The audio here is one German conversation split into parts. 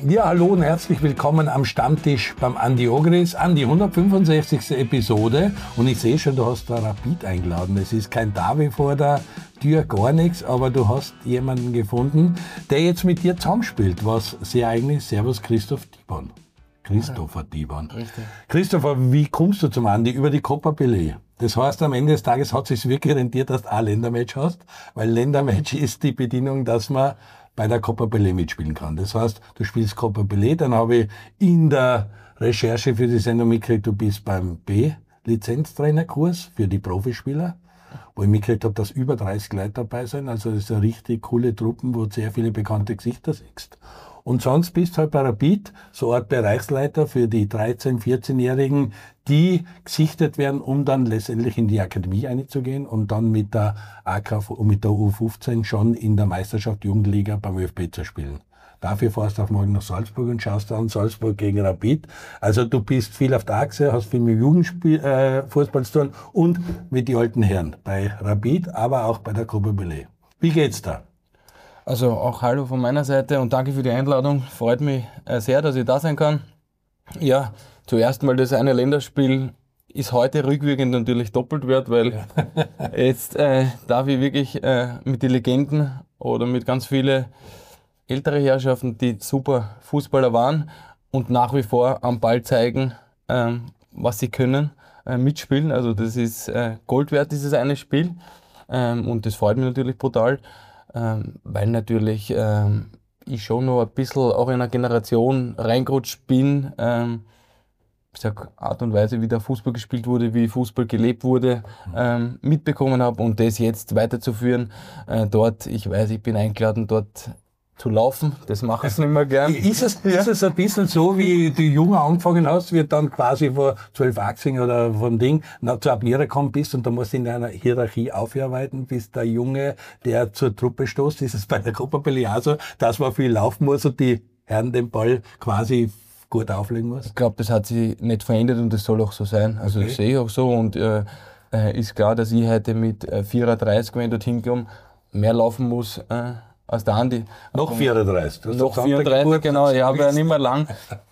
Ja, hallo und herzlich willkommen am Stammtisch beim Andi Ogris. Andi, 165. Episode und ich sehe schon, du hast da Rapid eingeladen. Es ist kein Derby vor der Tür, gar nichts, aber du hast jemanden gefunden, der jetzt mit dir zusammenspielt, was sehr eigentlich ist. Servus Christoph Dieborn. Christopher Dieborn. Richtig. Christopher, wie kommst du zum Andi? Über die Copa Belay. Das heißt, am Ende des Tages hat es sich wirklich rentiert, dass du ein Ländermatch hast, weil Ländermatch ist die Bedingung, dass man bei der Copa Belay mitspielen kann. Das heißt, du spielst Copa Belay, dann habe ich in der Recherche für die Sendung mitgekriegt, du bist beim B-Lizenztrainerkurs für die Profispieler, wo ich mitgekriegt habe, dass über 30 Leute dabei sind. Also das ist eine richtig coole Truppen, wo du sehr viele bekannte Gesichter siehst. Und sonst bist du halt bei Rapid so eine Art Bereichsleiter für die 13-, 14-Jährigen, die gesichtet werden, um dann letztendlich in die Akademie einzugehen und dann mit der AKV und mit der U15 schon in der Meisterschaft Jugendliga beim ÖFB zu spielen. Dafür fährst du auch morgen nach Salzburg und schaust an Salzburg gegen Rapid. Also du bist viel auf der Achse, hast viel mit Jugendfußball zu tun und mit den alten Herren bei Rapid, aber auch bei der Copa Belay. Wie geht's da? Also auch hallo von meiner Seite und danke für die Einladung. Freut mich sehr, dass ich da sein kann. Ja, zuerst mal das eine Länderspiel ist heute rückwirkend natürlich doppelt wert, weil jetzt darf ich wirklich mit den Legenden oder mit ganz vielen ältere Herrschaften, die super Fußballer waren und nach wie vor am Ball zeigen, was sie können, mitspielen. Also das ist Gold wert, dieses eine Spiel und das freut mich natürlich brutal. Weil natürlich ich schon noch ein bisschen auch in eine Generation reingerutscht bin, ich sag, Art und Weise, wie der Fußball gespielt wurde, wie Fußball gelebt wurde, mitbekommen habe und das jetzt weiterzuführen. Dort, ich weiß, ich bin eingeladen, dort zu laufen, das mache ich nicht mehr gern. Ist es ein bisschen so, wie du jung angefangen hast, wie dann quasi vor 12, 18 oder vom Ding zu Admira gekommen bist und da musst du in einer Hierarchie aufarbeiten, bis der Junge, der zur Truppe stoßt, ist es bei der Copa Belay auch so, dass man viel laufen muss und die Herren den Ball quasi gut auflegen muss? Ich glaube, das hat sich nicht verändert und das soll auch so sein. Also das sehe ich auch so und ist klar, dass ich heute mit 34, wenn ich dorthin komme, mehr laufen muss, als der Andi. Noch 34. Noch 34, genau. Ich habe ja nicht mehr lang.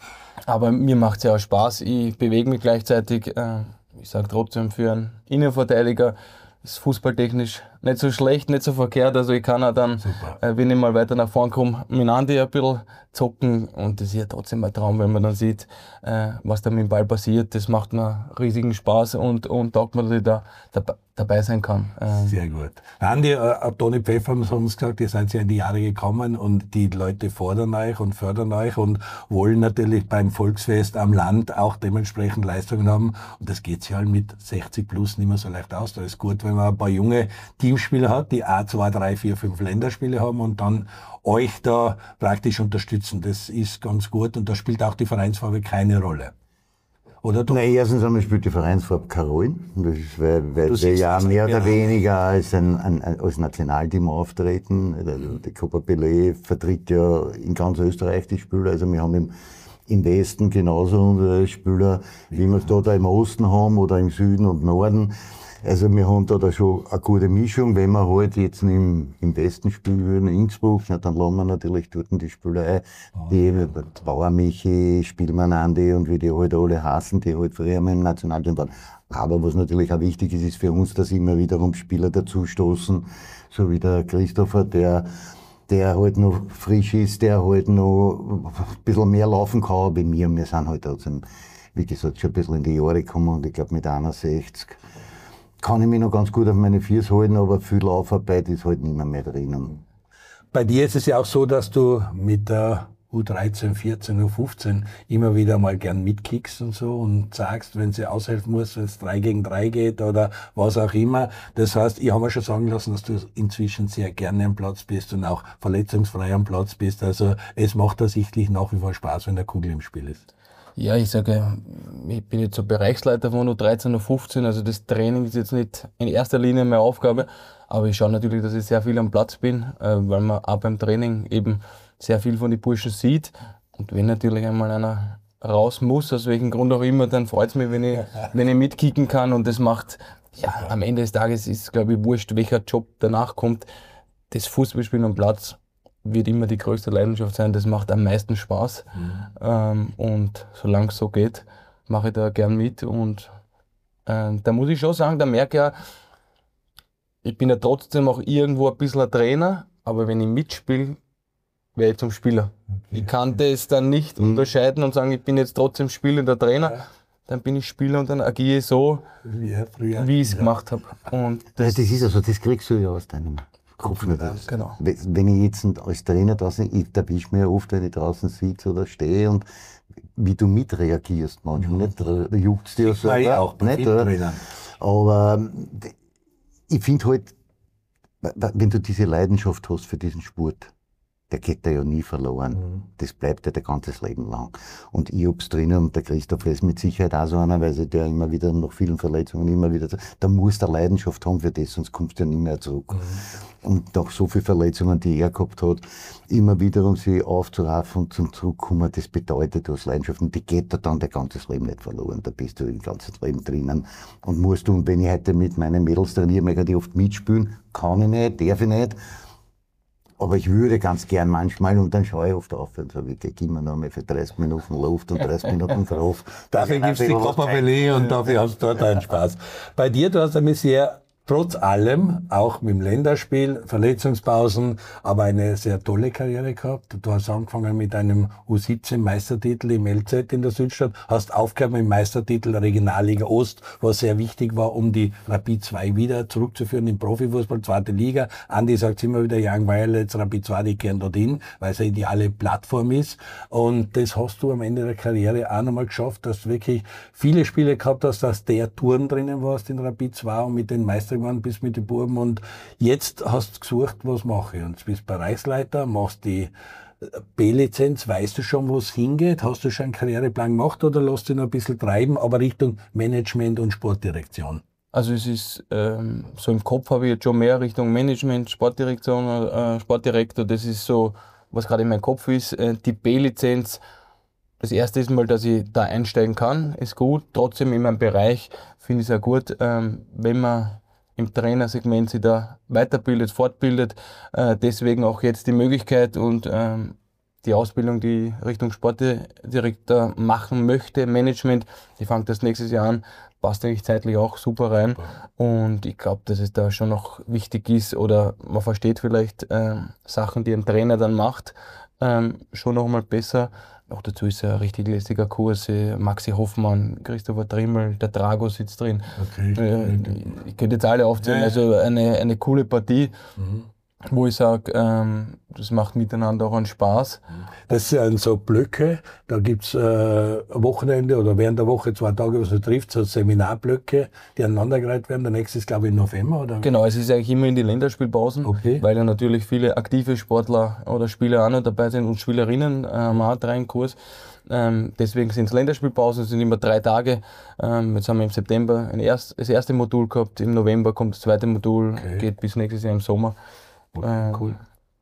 Aber mir macht es ja auch Spaß. Ich bewege mich gleichzeitig. Ich sage trotzdem, für einen Innenverteidiger ist fußballtechnisch nicht so schlecht, nicht so verkehrt. Also ich kann auch dann, wenn ich mal weiter nach vorn komme, mit Andi ein bisschen zocken. Und das ist ja trotzdem ein Traum, wenn man dann sieht, was da mit dem Ball passiert. Das macht mir riesigen Spaß und taugt mir, dass ich da dabei sein kann. Sehr gut. Andi, Toni Pfeffer haben uns gesagt, ihr seid ja in die Jahre gekommen und die Leute fordern euch und fördern euch und wollen natürlich beim Volksfest am Land auch dementsprechend Leistungen haben. Und das geht sich halt mit 60 plus nicht mehr so leicht aus. Da ist gut, wenn man ein paar junge Teamspieler hat, die A, 2, 3, 4, 5 Länderspiele haben und dann euch da praktisch unterstützen. Das ist ganz gut und da spielt auch die Vereinsfarbe keine Rolle. Oder du? Nein, erstens einmal spielt die Vereinsfarbe keine Rolle. Das ist, weil wir ja mehr oder weniger als als Nationalteam auftreten. Die Copa Belay vertritt ja in ganz Österreich die Spieler. Also wir haben im Westen genauso unsere Spieler, wie wir es da im Osten haben oder im Süden und Norden. Also wir haben da schon eine gute Mischung. Wenn wir halt jetzt im Westen spielen würden, in Innsbruck, dann laden wir natürlich dort die Spieler ein, die Bauer-Michi, Spielmann Andi und wie die halt alle heißen, die halt früher mal im Nationalteam waren. Aber was natürlich auch wichtig ist, ist für uns, dass immer wiederum Spieler dazustoßen, so wie der Christopher, der halt noch frisch ist, der halt noch ein bisschen mehr laufen kann, aber wir sind halt trotzdem, wie gesagt, schon ein bisschen in die Jahre gekommen und ich glaube mit 61 kann ich mich noch ganz gut auf meine Füße halten, aber viel Laufarbeit ist halt nicht mehr drin. Bei dir ist es ja auch so, dass du mit der U13, 14, U15 immer wieder mal gern mitkickst und so und sagst, wenn sie aushelfen muss, wenn es 3 gegen 3 geht oder was auch immer. Das heißt, ich habe mir schon sagen lassen, dass du inzwischen sehr gerne am Platz bist und auch verletzungsfrei am Platz bist. Also es macht da sichtlich nach wie vor Spaß, wenn der Kugel im Spiel ist. Ja, ich sage, ich bin jetzt so Bereichsleiter von U13, U15, also das Training ist jetzt nicht in erster Linie meine Aufgabe, aber ich schaue natürlich, dass ich sehr viel am Platz bin, weil man auch beim Training eben sehr viel von den Burschen sieht und wenn natürlich einmal einer raus muss, aus welchem Grund auch immer, dann freut es mich, wenn ich mitkicken kann und das macht, ja, am Ende des Tages ist, glaube ich, wurscht, welcher Job danach kommt, das Fußballspielen am Platz wird immer die größte Leidenschaft sein, das macht am meisten Spaß. Und solange es so geht, mache ich da gern mit. Und da muss ich schon sagen, da merke ich ja, ich bin ja trotzdem auch irgendwo ein bisschen ein Trainer, aber wenn ich mitspiele, werde ich zum Spieler. Ich kann das dann nicht unterscheiden und sagen, ich bin jetzt trotzdem spielender Trainer. Ja. Dann bin ich Spieler und dann agiere ich so, wie ich es gemacht habe. Und das ist also, das kriegst du ja aus deinem Kopf nicht raus. Genau. Wenn ich jetzt als Trainer draußen, ich erwische mich ja oft, wenn ich draußen sitze oder stehe und wie du mitreagierst manchmal. Nicht? Da juckt es dir so. Auch nicht, oder? Aber ich finde halt, wenn du diese Leidenschaft hast für diesen Sport, der geht da ja nie verloren. Das bleibt ja dein ganzes Leben lang. Und ich hab's drinnen, und der Christoph ist mit Sicherheit auch so einer, weil sie der immer wieder nach vielen Verletzungen immer wieder, da musst du eine Leidenschaft haben für das, sonst kommst du ja nie mehr zurück. Und nach so vielen Verletzungen, die er gehabt hat, immer wieder um sie aufzuraffen und zum Zurückkommen, das bedeutet, du hast Leidenschaft und die geht da dann dein ganzes Leben nicht verloren. Da bist du dein ganzes Leben drinnen und musst du, und wenn ich heute mit meinen Mädels trainiere, möchte ich oft mitspielen, kann ich nicht, darf ich nicht. Aber ich würde ganz gern manchmal, und dann schaue ich oft auf und sage, ich gehe immer noch mal für 30 Minuten Luft und 30 Minuten drauf. Dafür gibst du die Copa Belé und dafür hast du dort einen Spaß. Bei dir, du hast eine sehr, trotz allem, auch mit dem Länderspiel, Verletzungspausen, aber eine sehr tolle Karriere gehabt. Du hast angefangen mit einem U17-Meistertitel im LZ in der Südstadt, hast aufgehört mit dem Meistertitel der Regionalliga Ost, was sehr wichtig war, um die Rapid 2 wieder zurückzuführen im Profifußball, 2. Liga. Andi sagt immer wieder, Young Violets, Rapid 2, die kehren dorthin, weil es eine ideale Plattform ist. Und das hast du am Ende der Karriere auch nochmal geschafft, dass du wirklich viele Spiele gehabt hast, dass der Touren drinnen warst in Rapid 2 und mit den Meister geworden bist mit den Buben, und jetzt hast du gesucht, was mache ich. Und du bist Bereichsleiter, machst die B-Lizenz, weißt du schon, wo es hingeht? Hast du schon einen Karriereplan gemacht oder lässt du noch ein bisschen treiben, aber Richtung Management und Sportdirektion? Also es ist, so im Kopf habe ich jetzt schon mehr Richtung Management, Sportdirektion, Sportdirektor, das ist so, was gerade in meinem Kopf ist. Die B-Lizenz, das erste ist mal, dass ich da einsteigen kann, ist gut. Trotzdem in meinem Bereich finde ich es auch gut, wenn man im Trainersegment sich da weiterbildet, fortbildet. Deswegen auch jetzt die Möglichkeit und die Ausbildung, die Richtung Sportdirektor machen möchte, Management, die fängt das nächstes Jahr an, passt eigentlich zeitlich auch super rein. Und ich glaube, dass es da schon noch wichtig ist, oder man versteht vielleicht Sachen, die ein Trainer dann macht, schon noch mal besser. Auch dazu ist ein richtig lässiger Kurs. Maxi Hoffmann, Christopher Trimmel, der Drago sitzt drin. Okay. Ich könnte jetzt alle aufzählen. Also eine coole Partie, wo ich sage, das macht miteinander auch einen Spaß. Das sind so Blöcke, da gibt's Wochenende oder während der Woche 2 Tage, was man trifft, so Seminarblöcke, die aneinandergereiht werden. Der nächste ist, glaube ich, im November, oder? Genau, es ist eigentlich immer in die Länderspielpausen, weil ja natürlich viele aktive Sportler oder Spieler auch noch dabei sind und Spielerinnen, haben auch 3 im Kurs. Deswegen sind es Länderspielpausen, es sind immer 3 Tage. Jetzt haben wir im September das erste Modul gehabt, im November kommt das zweite Modul, geht bis nächstes Jahr im Sommer. Cool.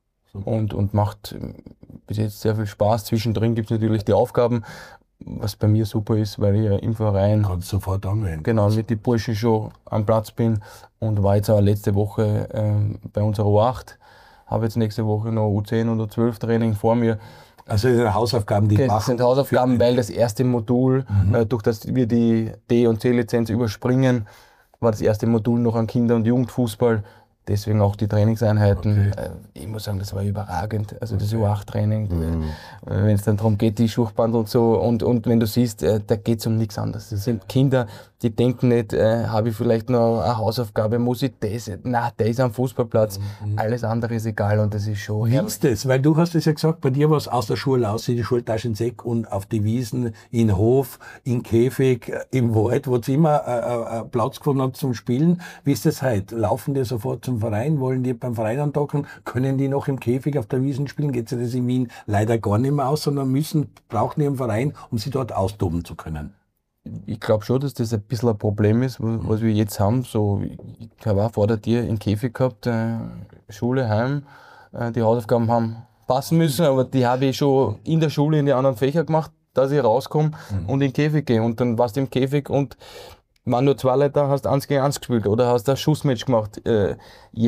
Und macht bis jetzt sehr viel Spaß. Zwischendrin gibt es natürlich die Aufgaben, was bei mir super ist, weil ich ja im Verein kannst sofort anwenden. Genau, mit den Burschen schon am Platz bin, und war jetzt auch letzte Woche bei unserer U8. Habe jetzt nächste Woche noch U10 und U12 Training vor mir. Also das sind Hausaufgaben, die machen. Das sind Hausaufgaben, weil das erste Modul, durch das wir die D- und C-Lizenz überspringen, war das erste Modul noch an Kinder- und Jugendfußball. Deswegen auch die Trainingseinheiten. Ich muss sagen, das war überragend. Also das U8-Training, wenn es dann darum geht, die Schuchbandel und so. Und wenn du siehst, da geht es um nichts anderes. Das sind Kinder, die denken nicht, habe ich vielleicht noch eine Hausaufgabe, muss ich das? Nein, der ist am Fußballplatz. Alles andere ist egal, und das ist schon... Wie ist das? Weil du hast es ja gesagt, bei dir war es aus der Schule aus, die Schultasche in Säck und auf die Wiesen, in Hof, in Käfig, im Wald, wo ihr immer Platz gefunden habt zum Spielen. Wie ist das heute? Laufen die sofort zum Verein? Wollen die beim Verein andocken? Können die noch im Käfig auf der Wiesen spielen? Geht sich das in Wien leider gar nicht mehr aus, sondern brauchen die einen Verein, um sie dort austoben zu können? Ich glaube schon, dass das ein bisschen ein Problem ist, was wir jetzt haben. So, ich habe auch vor der Tür einen Käfig gehabt, Schule, Heim, die Hausaufgaben haben passen müssen, aber die habe ich schon in der Schule in die anderen Fächer gemacht, dass ich rauskomme und in den Käfig gehe. Und dann warst du im Käfig und waren nur 2 Leute da, hast 1 gegen 1 gespielt oder hast ein Schussmatch gemacht. Jetzt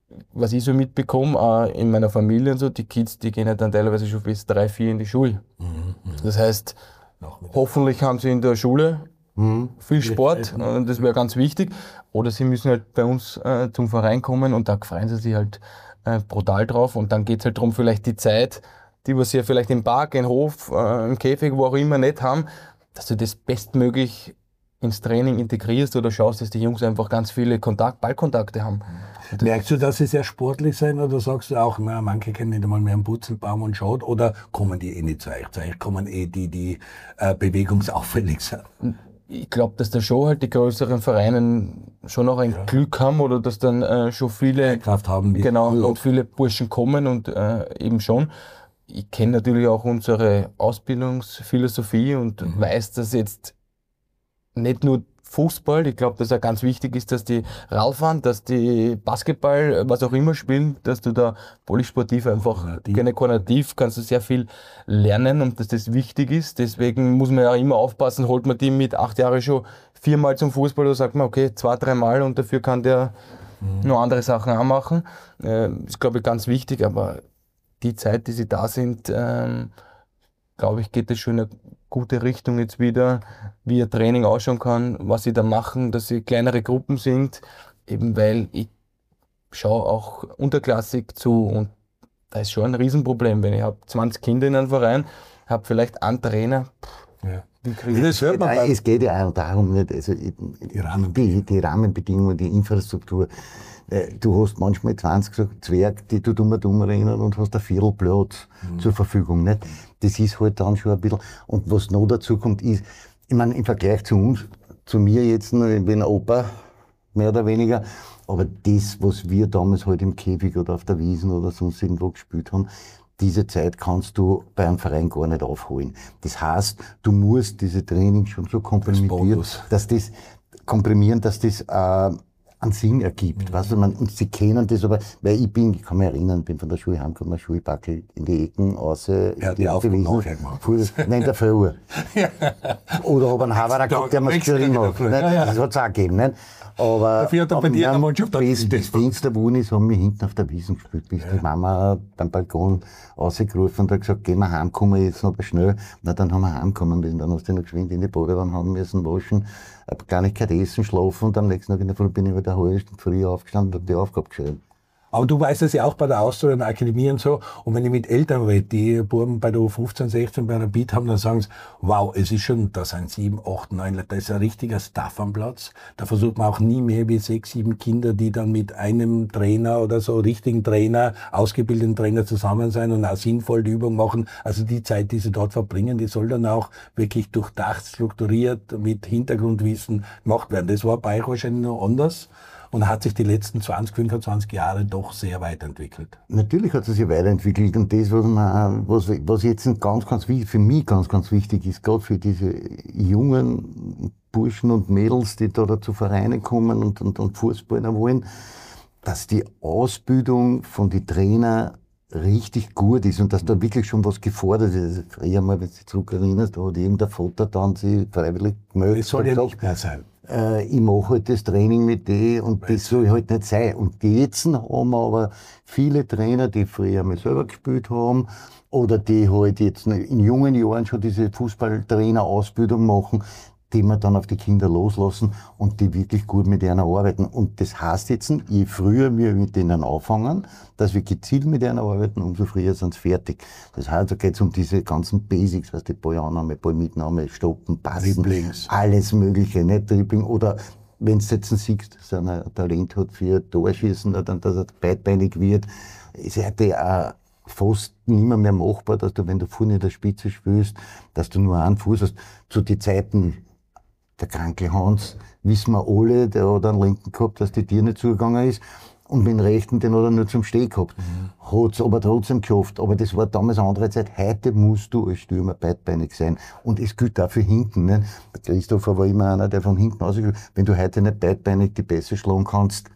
was ich so mitbekomme, auch in meiner Familie und so, die Kids, die gehen ja dann teilweise schon bis 3, 4 in die Schule. Das heißt, hoffentlich haben sie in der Schule viel Sport und das wäre ganz wichtig. Oder sie müssen halt bei uns zum Verein kommen und da freuen sie sich halt brutal drauf und dann geht es halt darum, vielleicht die Zeit, die wir sie ja vielleicht im Park, im Hof, im Käfig, wo auch immer nicht haben, dass du das bestmöglich ins Training integrierst oder schaust, dass die Jungs einfach ganz viele Ballkontakte haben. Merkst du, dass sie sehr sportlich sein oder sagst du auch, na, manche kennen nicht einmal mehr einen Purzelbaum und schaut oder kommen die nicht zu euch? Zu euch kommen die bewegungsauffällig sind? Ich glaube, dass da schon halt die größeren Vereine schon auch ein Glück haben oder dass dann schon viele Kraft haben, und viele Burschen kommen und eben schon. Ich kenne natürlich auch unsere Ausbildungsphilosophie und weiß, dass jetzt nicht nur Fußball, ich glaube, dass auch ganz wichtig ist, dass die Radfahren, dass die Basketball, was auch immer spielen, dass du da polysportiv einfach koordinativ kannst du sehr viel lernen und dass das wichtig ist. Deswegen muss man ja immer aufpassen, holt man die mit 8 Jahren schon 4-mal zum Fußball oder sagt man, okay, 2, 3 Mal und dafür kann der noch andere Sachen auch machen. Ist, glaube ich, ganz wichtig, aber die Zeit, die sie da sind, glaube ich, geht es schon in eine gute Richtung jetzt wieder, wie ihr Training ausschauen kann, was sie da machen, dass sie kleinere Gruppen sind, eben weil ich schaue auch unterklassig zu und da ist schon ein Riesenproblem, wenn ich habe 20 Kinder in einem Verein, habe vielleicht einen Trainer, wie kriege ich das? Hört man es geht ja auch darum, nicht, also die Rahmenbedingungen, die Infrastruktur. Du hast manchmal 20 Zwerge, die du dumm rennen und hast ein Viertelplatz zur Verfügung. Nicht? Das ist halt dann schon ein bisschen. Und was noch dazu kommt, ist, ich meine, im Vergleich zu uns, zu mir jetzt, ich bin Opa, mehr oder weniger, aber das, was wir damals halt im Käfig oder auf der Wiesn oder sonst irgendwo gespielt haben, diese Zeit kannst du bei einem Verein gar nicht aufholen. Das heißt, du musst diese Trainings schon so komprimieren, dass das einen Sinn ergibt. Weißt du, und sie kennen das, aber, weil ich kann mich erinnern, bin von der Schule heimgekommen, Schulbackel in die Ecken, die Aufgaben nachher gemacht. Nein, der Früh. Oder habe einen Haberer gehabt, der mir es geschrieben hat. Das hat es auch gegeben. Nicht? Aber dafür hat er bei dir in der Mannschaft das Fenster, wo ich haben wir hinten auf der Wiesn gespielt, bis die Mama beim Balkon rausgerufen und hat gesagt, gehen wir heim, kommen wir jetzt noch schnell. Na, dann haben wir heimkommen müssen, dann hast du noch geschwind in die Badewanne haben müssen, waschen, eine Kleinigkeit essen, schlafen und am nächsten Tag in der Früh bin ich wieder eine halbe Stunde früh aufgestanden und habe die Aufgabe geschrieben. Aber du weißt es ja auch bei der Austria und der Akademie und so. Und wenn ich mit Eltern rede, die Buben bei der U15, 16 bei Rapid haben, dann sagen sie, wow, es ist schon, da sind 7, 8, 9, da ist ein richtiger Staff am Platz. Da versucht man auch nie mehr wie 6, 7 Kinder, die dann mit einem Trainer oder so, richtigen Trainer, ausgebildeten Trainer zusammen sein und auch sinnvoll die Übung machen. Also die Zeit, die sie dort verbringen, die soll dann auch wirklich durchdacht, strukturiert, mit Hintergrundwissen gemacht werden. Das war bei euch wahrscheinlich noch anders. Und hat sich die letzten 20, 25 Jahre doch sehr weiterentwickelt. Natürlich hat es sich weiterentwickelt und das, was jetzt für mich ganz wichtig ist, gerade für diese jungen Burschen und Mädels, die da zu Vereinen kommen und Fußballer wollen, dass die Ausbildung von den Trainern richtig gut ist und dass da wirklich schon was gefordert ist. Früher mal, wenn du dich zurückerinnerst, da hat eben der Vater dann sich freiwillig gemeldet. Das soll ja nicht mehr sein. Ich mache halt das Training mit denen und das soll halt nicht sein. Und jetzt haben wir aber viele Trainer, die früher mal selber gespielt haben oder die halt jetzt in jungen Jahren schon diese Fußballtrainer-Ausbildung machen, die wir dann auf die Kinder loslassen und die wirklich gut mit denen arbeiten. Und das heißt jetzt, je früher wir mit denen anfangen, dass wir gezielt mit denen arbeiten, umso früher sind sie fertig. Das heißt, da geht es um diese ganzen Basics, was die Ballannahme, Ballmitnahme, Stoppen, Passen, Dribblings. Alles Mögliche, nicht Dribbling. Oder wenn du jetzt siehst, dass einer ein Talent hat für Torschießen, dann, dass er beidbeinig wird, ist ja fast nicht mehr machbar, dass du, wenn du vorne in der Spitze spielst, dass du nur einen Fuß hast. Zu den Zeiten der kranke Hans, wissen wir alle, der hat einen linken gehabt, dass die Tür nicht zugegangen ist. Und mit dem rechten, den hat er nur zum Stehen gehabt. Hat's aber trotzdem geschafft. Aber das war damals eine andere Zeit. Heute musst du als Stürmer beidbeinig sein. Und es gilt auch für hinten. Ne? Der Christopher war immer einer, der von hinten ausgeht. Wenn du heute nicht beidbeinig die Pässe schlagen kannst,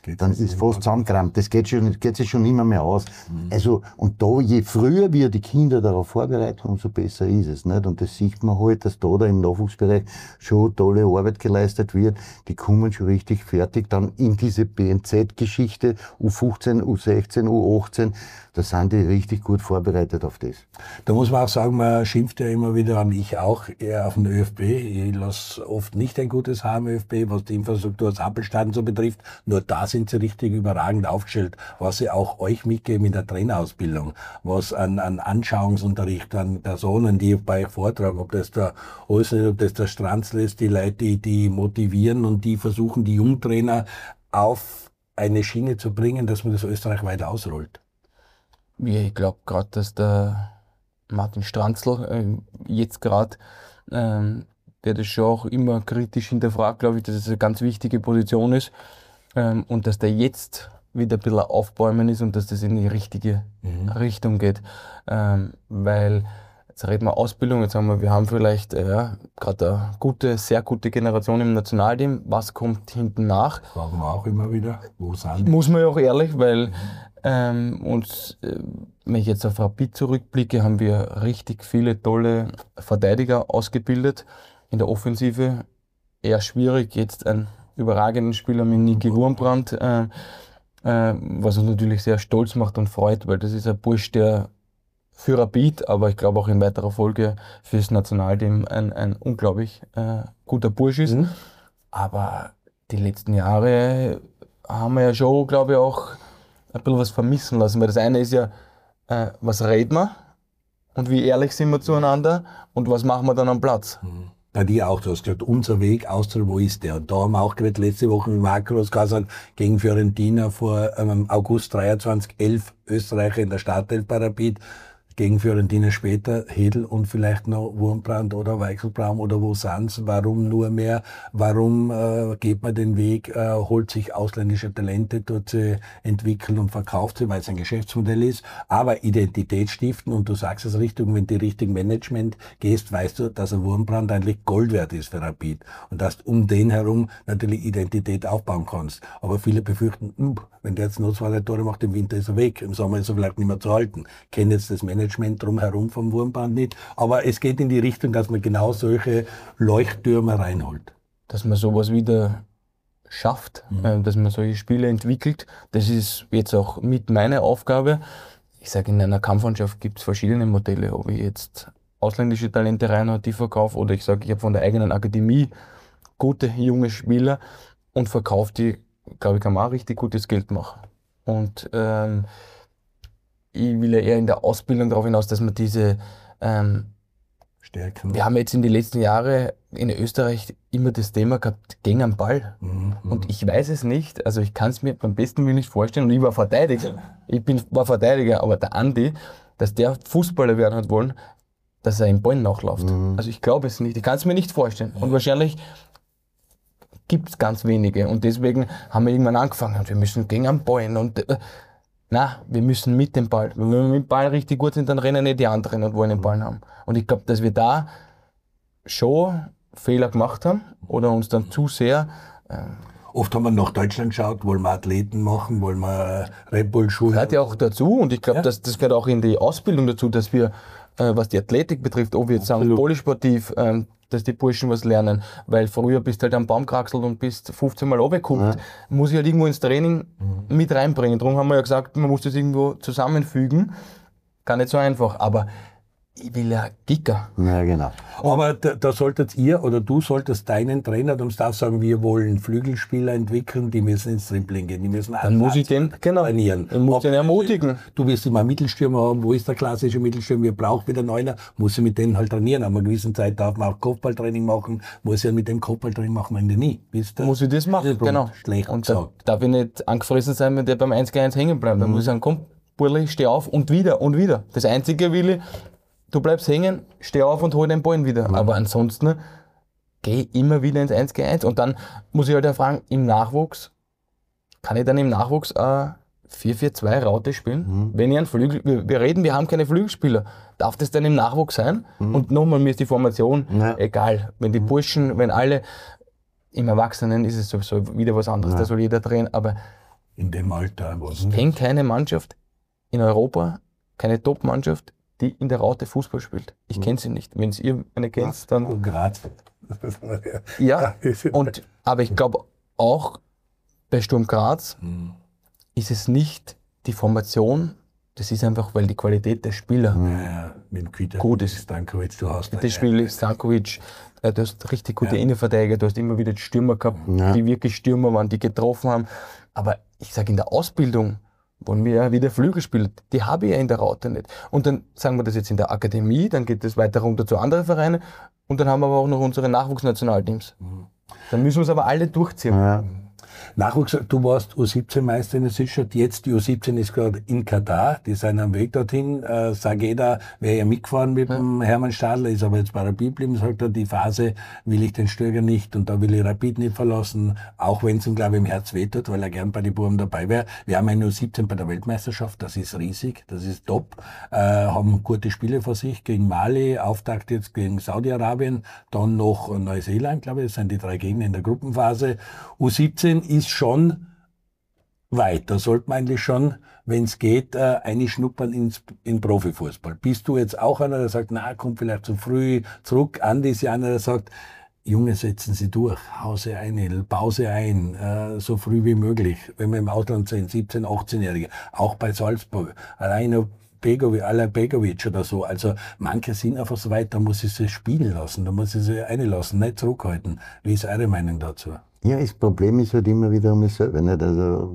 dann ist fast zusammengerammt. Das geht sich schon immer mehr aus. Also, und da, je früher wir die Kinder darauf vorbereiten, umso besser ist es, nicht? Und das sieht man halt, dass da im Nachwuchsbereich schon tolle Arbeit geleistet wird. Die kommen schon richtig fertig dann in diese BNZ-Geschichte, U15, U16, U18. Da sind die richtig gut vorbereitet auf das. Da muss man auch sagen, man schimpft ja immer wieder an, ich auch, eher auf den ÖFB. Ich lasse oft nicht ein gutes Haar im ÖFB, was die Infrastruktur des Happelstadion so betrifft. Nur da sind sie richtig überragend aufgestellt, was sie auch euch mitgeben in der Trainerausbildung, was an Anschauungsunterricht, an Personen, die bei euch vortragen, ob das der Olsen, ob das der Stranzl ist, die Leute, die motivieren und die versuchen, die Jungtrainer auf eine Schiene zu bringen, dass man das österreichweit ausrollt. Ja, ich glaube gerade, dass der Martin Stranzl jetzt gerade, der das schon auch immer kritisch hinterfragt, glaube ich, dass es eine ganz wichtige Position ist und dass der jetzt wieder ein bisschen aufbäumen ist und dass das in die richtige Richtung geht. Weil, jetzt reden wir Ausbildung, jetzt haben wir haben vielleicht gerade eine sehr gute Generation im Nationalteam. Was kommt hinten nach? Fragen wir auch immer wieder, wo sind die? Muss man ja auch ehrlich, weil wenn ich jetzt auf Rapid zurückblicke, haben wir richtig viele tolle Verteidiger ausgebildet. In der Offensive eher schwierig, jetzt einen überragenden Spieler mit Niki Wurmbrand, was uns natürlich sehr stolz macht und freut, weil das ist ein Bursch, der für Rapid, aber ich glaube auch in weiterer Folge fürs Nationalteam ein unglaublich guter Bursch ist. Aber die letzten Jahre haben wir ja schon, glaube ich, auch ein bisschen was vermissen lassen, weil das eine ist ja, was reden wir und wie ehrlich sind wir zueinander und was machen wir dann am Platz. Bei dir auch, du hast gesagt, unser Weg, Austria, wo ist der? Und da haben wir auch gerade letzte Woche mit Marco gesagt, gegen Fiorentina vor August 23, 11 Österreicher in der Startelf bei Rapid. Gegen Fiorentina später, Hedl und vielleicht noch Wurmbrand oder Weichselbraum oder wo sind's? Warum nur mehr? Warum geht man den Weg, holt sich ausländische Talente, tut sie entwickeln und verkauft sie, weil es ein Geschäftsmodell ist, aber Identität stiften und du sagst es richtig, wenn du richtig Management gehst, weißt du, dass ein Wurmbrand eigentlich Gold wert ist für Rapid und dass du um den herum natürlich Identität aufbauen kannst. Aber viele befürchten, wenn der jetzt nur 2 Tore macht, im Winter ist er weg, im Sommer ist er vielleicht nicht mehr zu halten. Kennen jetzt das Management drumherum vom Wurmbrand nicht, aber es geht in die Richtung, dass man genau solche Leuchttürme reinholt. Dass man sowas wieder schafft, dass man solche Spiele entwickelt, das ist jetzt auch mit meiner Aufgabe. Ich sage, in einer Kampfmannschaft gibt es verschiedene Modelle, ob ich jetzt ausländische Talente reinhaue, die verkaufe, oder ich sage, ich habe von der eigenen Akademie gute junge Spieler und verkaufe die, glaube ich, kann man auch richtig gutes Geld machen. Und ich will ja eher in der Ausbildung darauf hinaus, dass man diese Stärken. Wir haben jetzt in den letzten Jahren in Österreich immer das Thema gehabt, gegen am Ball. Und ich weiß es nicht, also ich kann es mir beim besten Willen nicht vorstellen, und ich war Verteidiger. War Verteidiger, aber der Andi, dass der Fußballer werden hat wollen, dass er im Ball nachläuft. Also ich glaube es nicht, ich kann es mir nicht vorstellen. Und wahrscheinlich gibt es ganz wenige. Und deswegen haben wir irgendwann angefangen, wir müssen gegen am Ball. Und wir müssen mit dem Ball. Wenn wir mit dem Ball richtig gut sind, dann rennen nicht die anderen und wollen den Ball haben. Und ich glaube, dass wir da schon Fehler gemacht haben oder uns dann zu sehr... Oft haben wir nach Deutschland geschaut, wollen wir Athleten machen, wollen wir Red Bull schulen. Das gehört ja auch dazu, und ich glaube, das gehört auch in die Ausbildung dazu, dass wir, was die Athletik betrifft, ob wir jetzt sagen, polysportiv, dass die Burschen was lernen, weil früher bist du halt am Baum gekraxelt und bist 15 Mal runtergeguckt. Muss ich halt irgendwo ins Training mit reinbringen. Darum haben wir ja gesagt, man muss das irgendwo zusammenfügen. Gar nicht so einfach, aber ich will ja Kicker. Ja, genau. Aber da solltet ihr oder du solltest deinen Trainer, du musst auch sagen, wir wollen Flügelspieler entwickeln, die müssen ins Dribbling gehen, die müssen dann muss ich den trainieren. Dann muss ich den ermutigen. Du wirst immer Mittelstürmer haben, wo ist der klassische Mittelstürmer, wir brauchen wieder Neuner, muss ich mit denen halt trainieren. Aber an einer gewissen Zeit darf man auch Kopfballtraining machen, muss ich mit dem Kopfballtraining machen, wenn nie. Muss ich das machen, genau. Schlecht und gesagt. Da darf ich nicht angefressen sein, wenn der beim 1-1 hängen bleibt. Dann muss ich sagen, komm, Burli, steh auf und wieder und wieder. Das Einzige will ich, du bleibst hängen, steh auf und hol den Ball wieder. Aber ansonsten geh immer wieder ins 1-1. Und dann muss ich halt auch fragen, im Nachwuchs, kann ich dann im Nachwuchs 4-4-2 Raute spielen? Wenn ich einen Flügel, wir haben keine Flügelspieler, darf das dann im Nachwuchs sein? Und nochmal, mir ist die Formation egal. Wenn die Burschen, wenn alle, im Erwachsenen ist es sowieso wieder was anderes, da soll jeder drehen, aber in dem Alter. Ich kenne keine Mannschaft in Europa, keine Top-Mannschaft, die in der Raute Fußball spielt. Ich kenne sie nicht. Wenn ihr eine kennt, dann... Und Graz. Ja, aber ich glaube auch bei Sturm Graz ist es nicht die Formation, das ist einfach, weil die Qualität der Spieler mit Quita, gut ist. Stankovic, du hast Das Spiel ist Stankovic, du hast richtig gute Innenverteidiger, du hast immer wieder die Stürmer gehabt, die wirklich Stürmer waren, die getroffen haben. Aber ich sage, in der Ausbildung wollen wir ja wieder Flügelspieler, die habe ich ja in der Raute nicht. Und dann sagen wir das jetzt in der Akademie, dann geht es weiter runter zu anderen Vereinen und dann haben wir aber auch noch unsere Nachwuchsnationalteams. Dann müssen wir es aber alle durchziehen. Ja. Nachwuchs, du warst U17-Meister in der Südstadt, jetzt die U17 ist gerade in Katar, die sind am Weg dorthin. Sageda wäre ja mitgefahren mit dem Hermann Stadler, ist aber jetzt bei Rapid geblieben, sagt er, die Phase will ich den Stöger nicht und da will ich Rapid nicht verlassen, auch wenn es ihm, glaube ich, im Herz wehtut, weil er gern bei den Buben dabei wäre. Wir haben eine U17 bei der Weltmeisterschaft, das ist riesig, das ist top, haben gute Spiele vor sich gegen Mali, Auftakt jetzt gegen Saudi-Arabien, dann noch Neuseeland, glaube ich, das sind die 3 Gegner in der Gruppenphase. U17 ist schon weit. Da sollte man eigentlich schon, wenn es geht, einschnuppern in Profifußball. Bist du jetzt auch einer, der sagt, na, kommt vielleicht zu früh zurück? Andi ist ja einer, der sagt, Junge, setzen Sie durch, Hause ein, Pause ein, so früh wie möglich. Wenn wir im Ausland sind, 17-, 18-Jährige, auch bei Salzburg, alleine Begovic oder so. Also manche sind einfach so weit, da muss ich sie spielen lassen, da muss ich sie reinlassen, nicht zurückhalten. Wie ist eure Meinung dazu? Ja, das Problem ist halt immer wieder um mich selber. Nicht? Also,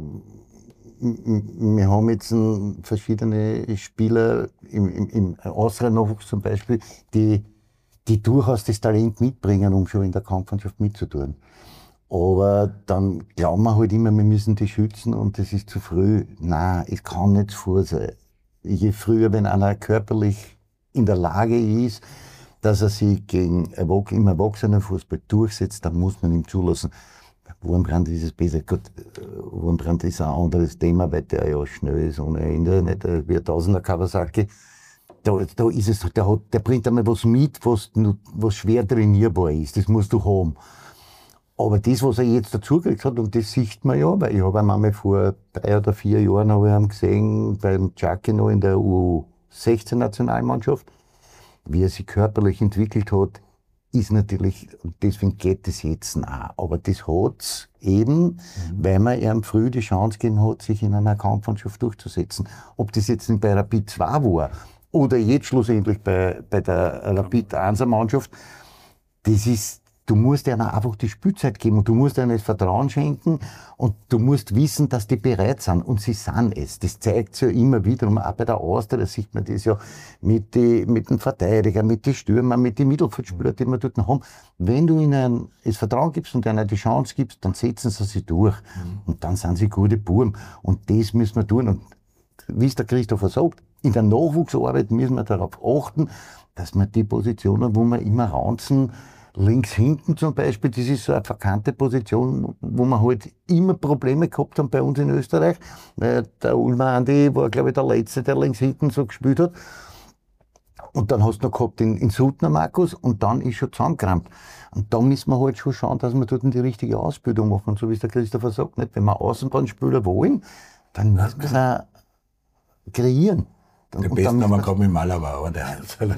wir haben jetzt verschiedene Spieler im Austria-Nachwuchs zum Beispiel, die durchaus das Talent mitbringen, um schon in der Kampfmannschaft mitzutun. Aber dann glauben wir halt immer, wir müssen die schützen und das ist zu früh. Nein, es kann nicht zu früh sein. Je früher, wenn einer körperlich in der Lage ist, dass er sich im Erwachsenenfußball durchsetzt, dann muss man ihm zulassen. Wurmbrand ist es besser. Gut, Wurmbrand ist ein anderes Thema, weil der ja schnell ist ohne Ende, nicht wie ein Tausender Kawasaki. Da ist es, der bringt einmal was mit, was schwer trainierbar ist. Das musst du haben. Aber das, was er jetzt dazugekriegt hat, und das sieht man ja, weil ich habe ihn einmal vor 3 oder 4 Jahren habe ich ihn gesehen, beim Chucky noch in der U16-Nationalmannschaft, wie er sich körperlich entwickelt hat, ist natürlich, deswegen geht das jetzt auch. Aber das hat's eben, weil man ihm früh die Chance gegeben hat, sich in einer Kampfmannschaft durchzusetzen. Ob das jetzt bei Rapid 2 war oder jetzt schlussendlich bei der Rapid 1er Mannschaft, das ist, du musst ihnen einfach die Spielzeit geben und du musst ihnen das Vertrauen schenken und du musst wissen, dass die bereit sind und sie sind es. Das zeigt sich ja immer wieder und auch bei der Austria, da sieht man das ja mit den Verteidigern, mit den Stürmern, mit den Mittelfeldspielern, die wir dort haben. Wenn du ihnen das Vertrauen gibst und ihnen die Chance gibst, dann setzen sie sich durch und dann sind sie gute Buben und das müssen wir tun und wie es der Christopher sagt, in der Nachwuchsarbeit müssen wir darauf achten, dass wir die Positionen, wo wir immer ranzen, links hinten zum Beispiel, das ist so eine verkannte Position, wo wir halt immer Probleme gehabt haben bei uns in Österreich. Weil der Ulmer Andi war, glaube ich, der Letzte, der links hinten so gespielt hat. Und dann hast du noch gehabt den Suttner Markus und dann ist schon zusammengekrampft. Und da müssen wir halt schon schauen, dass wir dort die richtige Ausbildung machen. Und so wie es der Christopher sagt, nicht? Wenn wir Außenbahnspieler wollen, dann müssen wir es auch kreieren. Den besten haben wir gehabt mit Malava, aber der hat keine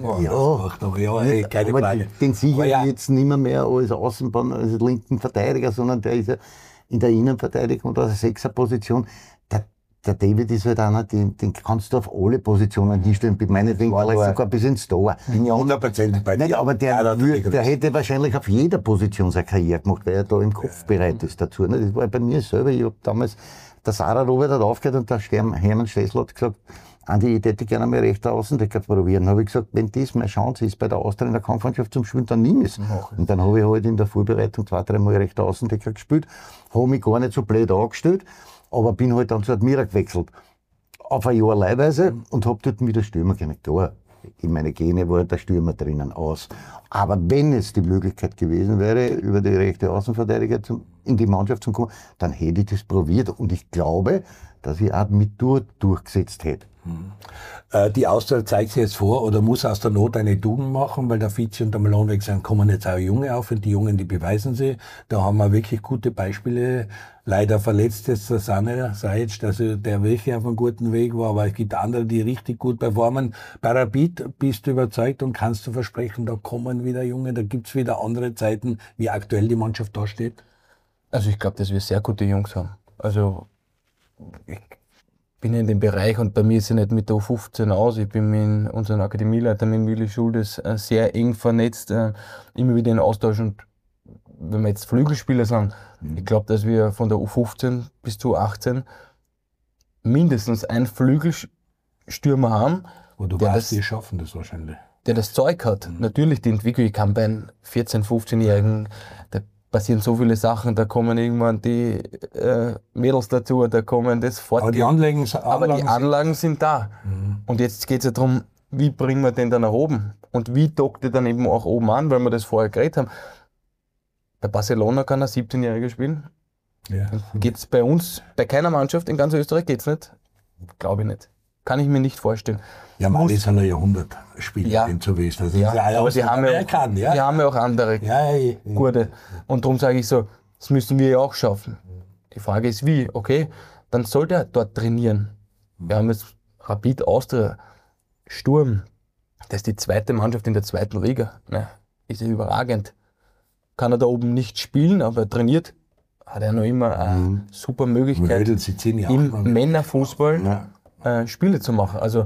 Frage. Den sicher jetzt nicht mehr als Außenbahn, als linken Verteidiger, sondern der ist ja in der Innenverteidigung oder der Sechserposition. Der David ist halt einer, den kannst du auf alle Positionen hinstellen, meinetwegen vielleicht sogar bis ins Tor. Bin ja 100% bei dir. Nicht, aber der hätte wahrscheinlich auf jeder Position seine Karriere gemacht, weil er da im Kopf bereit ist dazu. Das war bei mir selber, ich habe damals, der Sarah Robert hat aufgehört und der Hermann Stessel hat gesagt, Andi, ich hätte gerne mal rechter Außendecker probieren. Dann habe ich gesagt, wenn das meine Chance ist, bei der Austria in der Kampfmannschaft zum Spielen, dann nimm es. Und dann habe ich halt in der Vorbereitung 2-3 Mal rechter Außendecker gespielt, habe mich gar nicht so blöd angestellt, aber bin halt dann zu Admira gewechselt. Auf ein Jahr leihweise und habe dort wieder Stürmer gemerkt. Da, in meine Gene war der Stürmer drinnen aus. Aber wenn es die Möglichkeit gewesen wäre, über die rechte Außenverteidiger in die Mannschaft zu kommen, dann hätte ich das probiert. Und ich glaube, dass ich auch mit durchgesetzt hätte. Die Austria zeigt sich jetzt vor oder muss aus der Not eine Tugend machen, weil der Vici und der Malone weg sind, kommen jetzt auch Junge auf und die Jungen, die beweisen sie. Da haben wir wirklich gute Beispiele. Leider verletzt jetzt der Sanne Sajic, also der wirklich auf einem guten Weg war, aber es gibt andere, die richtig gut performen. Bei Rapid bist du überzeugt und kannst du versprechen, da kommen wieder Junge, da gibt's wieder andere Zeiten, wie aktuell die Mannschaft da steht? Also ich glaube, dass wir sehr gute Jungs haben. Also ich bin in dem Bereich und bei mir ist es nicht mit der U15 aus. Ich bin mit unserem Akademieleiter, mit Willi Schuldes, sehr eng vernetzt, immer wieder in Austausch. Und wenn wir jetzt Flügelspieler sagen, ich glaube, dass wir von der U15 bis zu U18 mindestens einen Flügelstürmer haben. Wo du weißt, die schaffen das wahrscheinlich. Der das Zeug hat. Natürlich, die Entwicklung, ich kann bei einem 14-, 15-Jährigen, da passieren so viele Sachen, da kommen irgendwann die Mädels dazu, da kommen das fort. Aber die Anlagen sind da. Und jetzt geht es ja darum, wie bringen wir den dann nach oben? Und wie dockt er dann eben auch oben an, weil wir das vorher geredet haben. Bei Barcelona kann ein 17-Jähriger spielen. Ja. Geht's bei uns, bei keiner Mannschaft in ganz Österreich geht's nicht? Glaube ich nicht. Kann ich mir nicht vorstellen. Ja, Mali ist ein Jahrhundertspieler, den zu wissen. Das ist aber die haben ja auch andere gute. Und darum sage ich so, das müssen wir ja auch schaffen. Die Frage ist wie, okay, dann soll der dort trainieren. Wir haben jetzt Rapid Austria, Sturm, das ist die zweite Mannschaft in der zweiten Liga. Ja, ist ja überragend. Kann er da oben nicht spielen, aber er trainiert, hat er noch immer eine super Möglichkeit, im Männerfußball Spiele zu machen. Also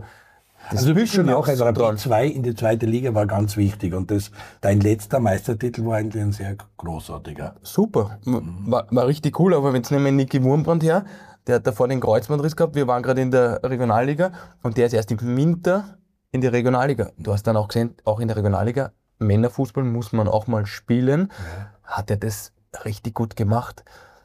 schon auch ein Rapid 2 in die zweite Liga war ganz wichtig und dein letzter Meistertitel war eigentlich ein sehr großartiger. Super, war richtig cool, aber wenn jetzt nehmen wir Niki Wurmbrand her, der hat davor den Kreuzbandriss gehabt, wir waren gerade in der Regionalliga und der ist erst im Winter in die Regionalliga. Du hast dann auch gesehen, auch in der Regionalliga, Männerfußball muss man auch mal spielen, hat er das richtig gut gemacht.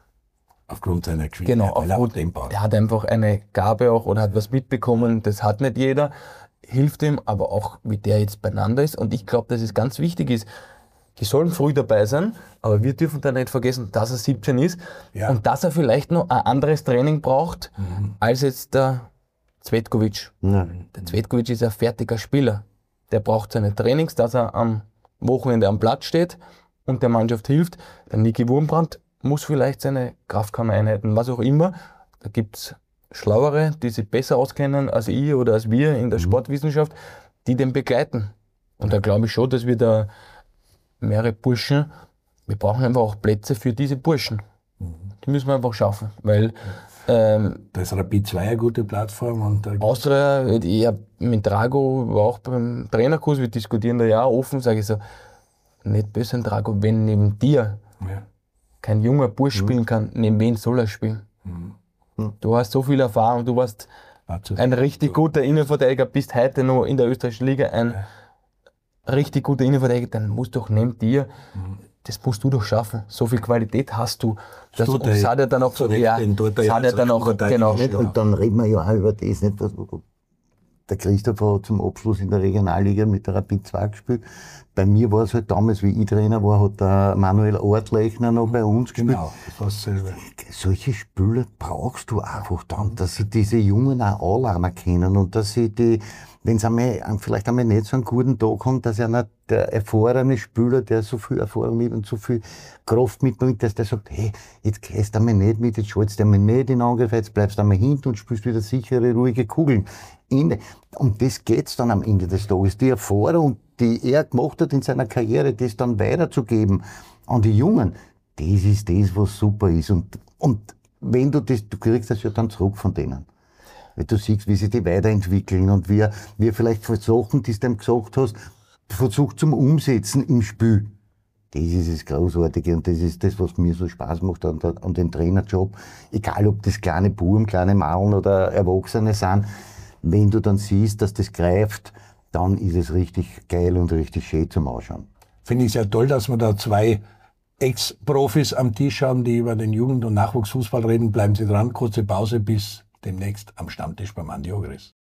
Aufgrund seiner Geschwindigkeit. Genau, der hat einfach eine Gabe auch oder hat was mitbekommen, das hat nicht jeder, hilft ihm, aber auch wie der jetzt beieinander ist und ich glaube, dass es ganz wichtig ist, die sollen früh dabei sein, aber wir dürfen dann nicht vergessen, dass er 17 ist und dass er vielleicht noch ein anderes Training braucht, als jetzt der Cvetkovic. Der Cvetkovic ist ein fertiger Spieler, der braucht seine Trainings, dass er am Wochenende am Platz steht und der Mannschaft hilft. Der Niki Wurmbrand muss vielleicht seine Kraftkammereinheiten, was auch immer. Da gibt es Schlauere, die sich besser auskennen als ich oder als wir in der Sportwissenschaft, die den begleiten. Und da glaube ich schon, dass wir da mehrere Burschen, wir brauchen einfach auch Plätze für diese Burschen. Die müssen wir einfach schaffen, weil da ist Rapid 2 eine gute Plattform. Und Austria, ich hab mit Drago war auch beim Trainerkurs, wir diskutieren da ja auch offen, sage ich so, nicht böse an Drago, wenn neben dir kein junger Bursch spielen kann, neben wen soll er spielen? Du hast so viel Erfahrung, du warst ein richtig guter Innenverteidiger, bist heute noch in der österreichischen Liga ein richtig guter Innenverteidiger, dann musst du doch neben dir, das musst du doch schaffen. So viel Qualität hast du. Das hat er dann auch so, genau. Und dann reden wir ja auch über das, nicht, was der Christoph hat zum Abschluss in der Regionalliga mit der Rapid 2 gespielt. Bei mir war es halt damals, wie ich Trainer war, hat der Manuel Ortlechner noch bei uns gespielt. Genau, das war dasselbe. Solche Spieler brauchst du einfach dann, dass sie diese Jungen auch anlernen können und dass sie die, wenn es vielleicht einmal nicht so einen guten Tag haben, dass einer der erfahrene Spieler, der so viel Erfahrung mit und so viel Kraft mitbringt, dass der sagt, hey, jetzt gehst du einmal nicht mit, jetzt schaltest du einmal nicht in Angriff, jetzt bleibst du einmal hinten und spielst wieder sichere, ruhige Kugeln. Um das geht's dann am Ende des Tages. Die Erfahrung, die er gemacht hat in seiner Karriere, das dann weiterzugeben an die Jungen, das ist das, was super ist. Und wenn du kriegst das ja dann zurück von denen. Weil du siehst, wie sie die weiterentwickeln und wie vielleicht Sachen, die du dem gesagt hast, versucht zum Umsetzen im Spiel. Das ist das Großartige und das ist das, was mir so Spaß macht an den Trainerjob. Egal, ob das kleine Buben, kleine Maulen oder Erwachsene sind. Wenn du dann siehst, dass das greift, dann ist es richtig geil und richtig schön zum Ausschauen. Finde ich sehr toll, dass wir da zwei Ex-Profis am Tisch haben, die über den Jugend- und Nachwuchsfußball reden. Bleiben Sie dran, kurze Pause, bis demnächst am Stammtisch beim Andi Ogris.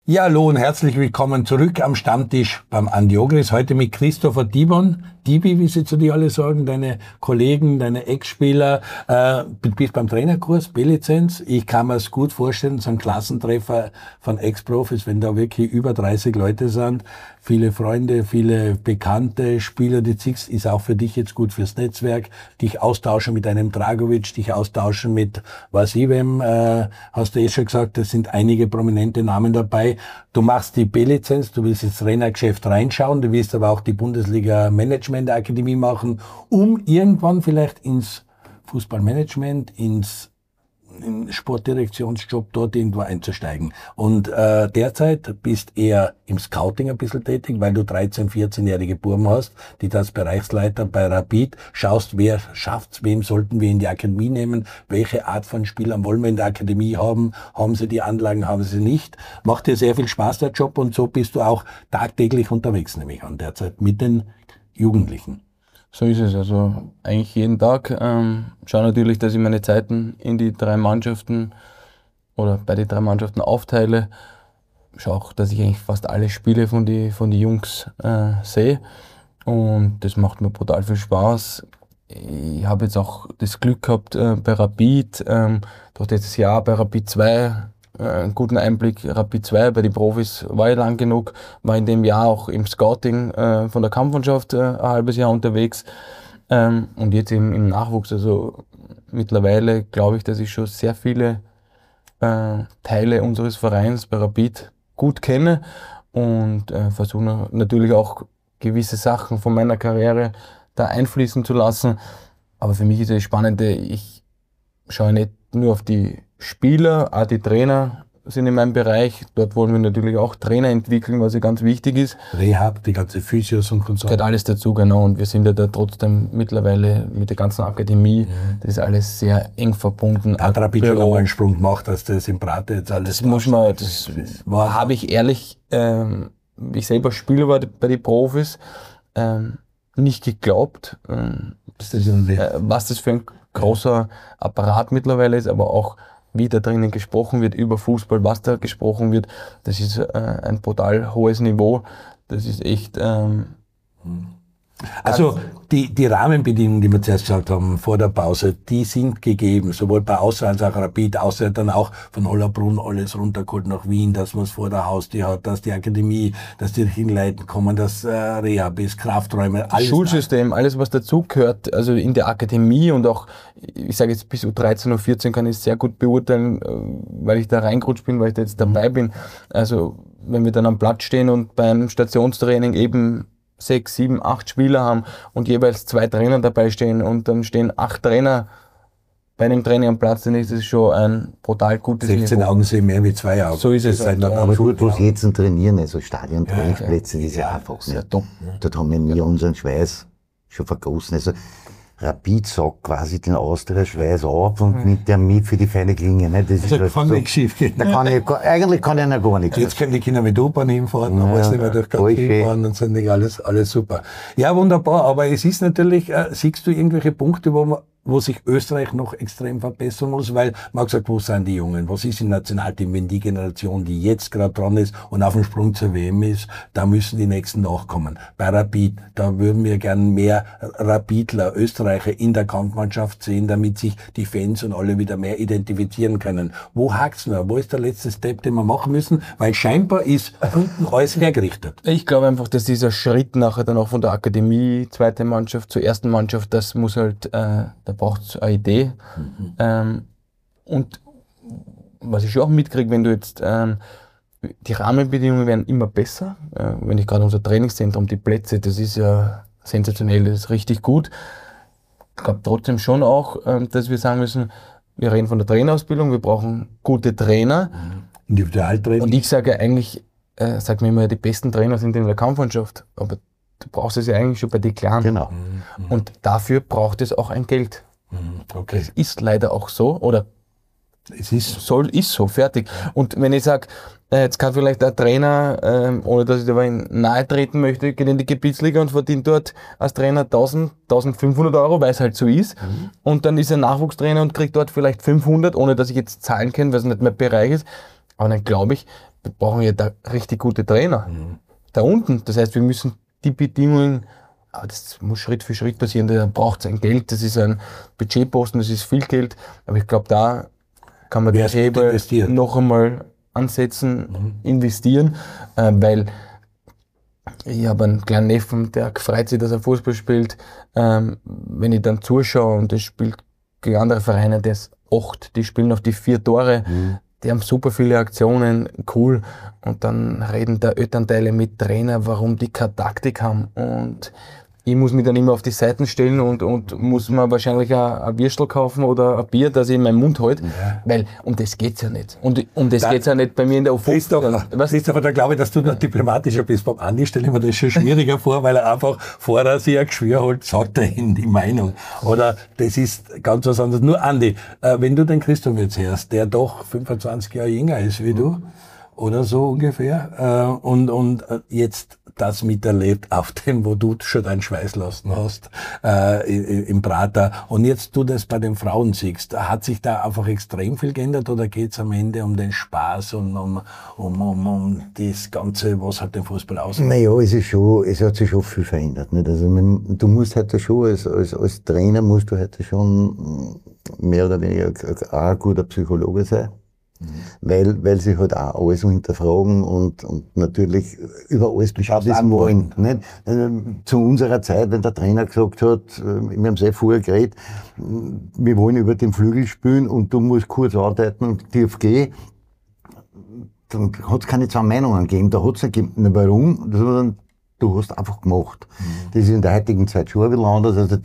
Ja, hallo und herzlich willkommen zurück am Stammtisch beim Andi Ogris. Heute mit Christopher Dibon. Dibi, wie sie zu dir alle sagen, deine Kollegen, deine Ex-Spieler. Du bist beim Trainerkurs, B-Lizenz. Ich kann mir es gut vorstellen, so ein Klassentreffer von Ex-Profis, wenn da wirklich über 30 Leute sind. Viele Freunde, viele bekannte Spieler, die ziehst, ist auch für dich jetzt gut fürs Netzwerk. Dich austauschen mit einem Dragovic, dich austauschen mit was ich wem, hast du eh schon gesagt, es sind einige prominente Namen dabei. Du machst die B-Lizenz, du willst ins Trainergeschäft reinschauen, du willst aber auch die Bundesliga-Management-Akademie machen, um irgendwann vielleicht ins Fußballmanagement, ins Sportdirektionsjob dort irgendwo einzusteigen. Und derzeit bist eher im Scouting ein bisschen tätig, weil du 13-, 14-jährige Buben hast, die das Bereichsleiter bei Rapid schaust, wer schafft's, wem sollten wir in die Akademie nehmen, welche Art von Spielern wollen wir in der Akademie haben sie die Anlagen, haben sie nicht. Macht dir sehr viel Spaß, der Job, und so bist du auch tagtäglich unterwegs, nehme ich an, derzeit mit den Jugendlichen. So ist es, also eigentlich jeden Tag. Schaue natürlich, dass ich meine Zeiten in die 3 Mannschaften oder bei den 3 Mannschaften aufteile. Schaue auch, dass ich eigentlich fast alle Spiele von die Jungs sehe, und das macht mir brutal viel Spaß. Ich habe jetzt auch das Glück gehabt bei Rapid, durch das Jahr bei Rapid 2, einen guten Einblick. Rapid 2 bei den Profis war ich lang genug, war in dem Jahr auch im Scouting von der Kampfmannschaft ein halbes Jahr unterwegs, und jetzt im Nachwuchs. Also mittlerweile glaube ich, dass ich schon sehr viele Teile unseres Vereins bei Rapid gut kenne, und versuche natürlich auch gewisse Sachen von meiner Karriere da einfließen zu lassen. Aber für mich ist das Spannende, ich schaue nicht nur auf die Spieler, auch die Trainer sind in meinem Bereich. Dort wollen wir natürlich auch Trainer entwickeln, was ja ganz wichtig ist. Rehab, die ganze Physios und Konsorten. Gehört alles dazu, genau. Und wir sind ja da trotzdem mittlerweile mit der ganzen Akademie, das ist alles sehr eng verbunden. Hat Rapid schon einmal einen Sprung gemacht, dass das im Brate jetzt alles... Das habe ich ehrlich, wie ich selber Spieler war bei den Profis, nicht geglaubt, was das für ein großer Apparat mittlerweile ist, aber auch wie da drinnen gesprochen wird über Fußball, was da gesprochen wird, das ist ein brutal hohes Niveau. Das ist echt... Also die Rahmenbedingungen, die wir zuerst gesagt haben vor der Pause, die sind gegeben, sowohl bei Austria als auch Rapid. Austria dann auch von Hollabrunn alles runtergeholt nach Wien, dass man es vor der Haustür hat, dass die Akademie, dass die Hinleiten kommen, dass Rehab ist, Krafträume, alles. Schulsystem, alles was dazugehört, also in der Akademie, und auch, ich sage jetzt bis U13, U14 kann ich sehr gut beurteilen, weil ich da reingerutscht bin, weil ich da jetzt dabei bin. Also wenn wir dann am Platz stehen und beim Stationstraining eben 6, 7, 8 Spieler haben und jeweils 2 Trainer dabei stehen, und dann stehen 8 Trainer bei einem Training am Platz, dann ist das schon ein brutal gutes 16 Niveau. Augen sehen mehr wie 2 Augen. So ist es. Aber gut, was jetzt zum Trainieren, also Stadion-Trainingsplätze, das ist ja einfach. Sehr top. Dort haben wir nie unseren Schweiß schon vergossen. Also Rapid sagt quasi den Austria-Schweiß ab und nimmt der mit für die feine Klinge. Ne? Das Also ist kann so, nichts schief gehen. eigentlich kann ja gar nichts. Jetzt können die Kinder mit U-Bahn hinfahren, dann weiß nicht mehr durch ganz voll hinfahren, dann sind die alles super. Ja, wunderbar, aber es ist natürlich, siehst du irgendwelche Punkte, wo sich Österreich noch extrem verbessern muss, weil man hat gesagt, wo sind die Jungen, was ist im Nationalteam, wenn die Generation, die jetzt gerade dran ist und auf dem Sprung zur WM ist, da müssen die Nächsten nachkommen. Bei Rapid, da würden wir gern mehr Rapidler, Österreicher in der Kampfmannschaft sehen, damit sich die Fans und alle wieder mehr identifizieren können. Wo hakt's noch? Wo ist der letzte Step, den wir machen müssen? Weil scheinbar ist unten alles hergerichtet. Ich glaube einfach, dass dieser Schritt nachher dann auch von der Akademie, zweite Mannschaft zur ersten Mannschaft, das muss halt, da braucht es eine Idee. Und was ich schon auch mitkriege, wenn du jetzt, die Rahmenbedingungen werden immer besser. Wenn ich gerade unser Trainingszentrum, die Plätze, das ist ja sensationell, das ist richtig gut. Ich glaube trotzdem schon auch, dass wir sagen müssen, wir reden von der Trainerausbildung, wir brauchen gute Trainer. Individualtraining. Und ich sage ja eigentlich, sagt mir immer, die besten Trainer sind in der Kampfmannschaft, aber du brauchst es ja eigentlich schon bei den Kleinen. Genau. Und dafür braucht es auch ein Geld. Okay. Es ist leider auch so, oder Es ist ist so, fertig. Und wenn ich sage, jetzt kann vielleicht ein Trainer, ohne dass ich dabei nahe treten möchte, geht in die Gebietsliga und verdient dort als Trainer 1000, 1500 Euro, weil es halt so ist. Und dann ist er Nachwuchstrainer und kriegt dort vielleicht 500, ohne dass ich jetzt Zahlen kenne, weil es nicht mein Bereich ist. Aber dann glaube ich, wir brauchen ja da richtig gute Trainer. Da unten. Das heißt, wir müssen die Bedingungen, das muss Schritt für Schritt passieren, da braucht es ein Geld, das ist ein Budgetposten, das ist viel Geld. Aber ich glaube, da kann man die Hebel noch einmal ansetzen, investieren, weil ich habe einen kleinen Neffen, der freut sich, dass er Fußball spielt. Wenn ich dann zuschaue und das spielt gegen andere Vereine, der ist 8, die spielen auf die 4 Tore, die haben super viele Aktionen, cool. Und dann reden da Elternteile mit Trainer, warum die keine Taktik haben. Und ich muss mich dann immer auf die Seiten stellen und muss mir wahrscheinlich ein Würstel kaufen oder ein Bier, das ich in meinen Mund halte, weil um das geht's ja nicht. Und um das geht's ja nicht bei mir in der Christoph, da glaube ich, dass du noch diplomatischer bist. Beim Andi stelle ich mir das schon schwieriger vor, weil er einfach vorher sich ein Geschwür holt, sagt er in die Meinung. Oder das ist ganz was anderes. Nur Andi, wenn du den Christoph jetzt hörst, der doch 25 Jahre jünger ist wie du, oder so ungefähr, und jetzt das miterlebt auf dem, wo du schon deinen Schweiß lassen hast, im Prater. Und jetzt du das bei den Frauen siehst. Hat sich da einfach extrem viel geändert oder geht's am Ende um den Spaß und um das Ganze, was halt den Fußball ausmacht? Naja, es hat sich schon viel verändert. Nicht? Also, du musst heute schon, als Trainer musst du heute schon mehr oder weniger ein guter Psychologe sein. Weil sie halt auch alles so hinterfragen und natürlich über alles Bescheid wissen wollen. Nicht? Zu unserer Zeit, wenn der Trainer gesagt hat, wir haben sehr vorher geredet, wir wollen über den Flügel spielen und du musst kurz arbeiten und tief gehen, dann hat es keine 2 Meinungen gegeben. Da hat es nicht gegeben, warum, sondern du hast einfach gemacht. Das ist in der heutigen Zeit schon ein bisschen anders. Also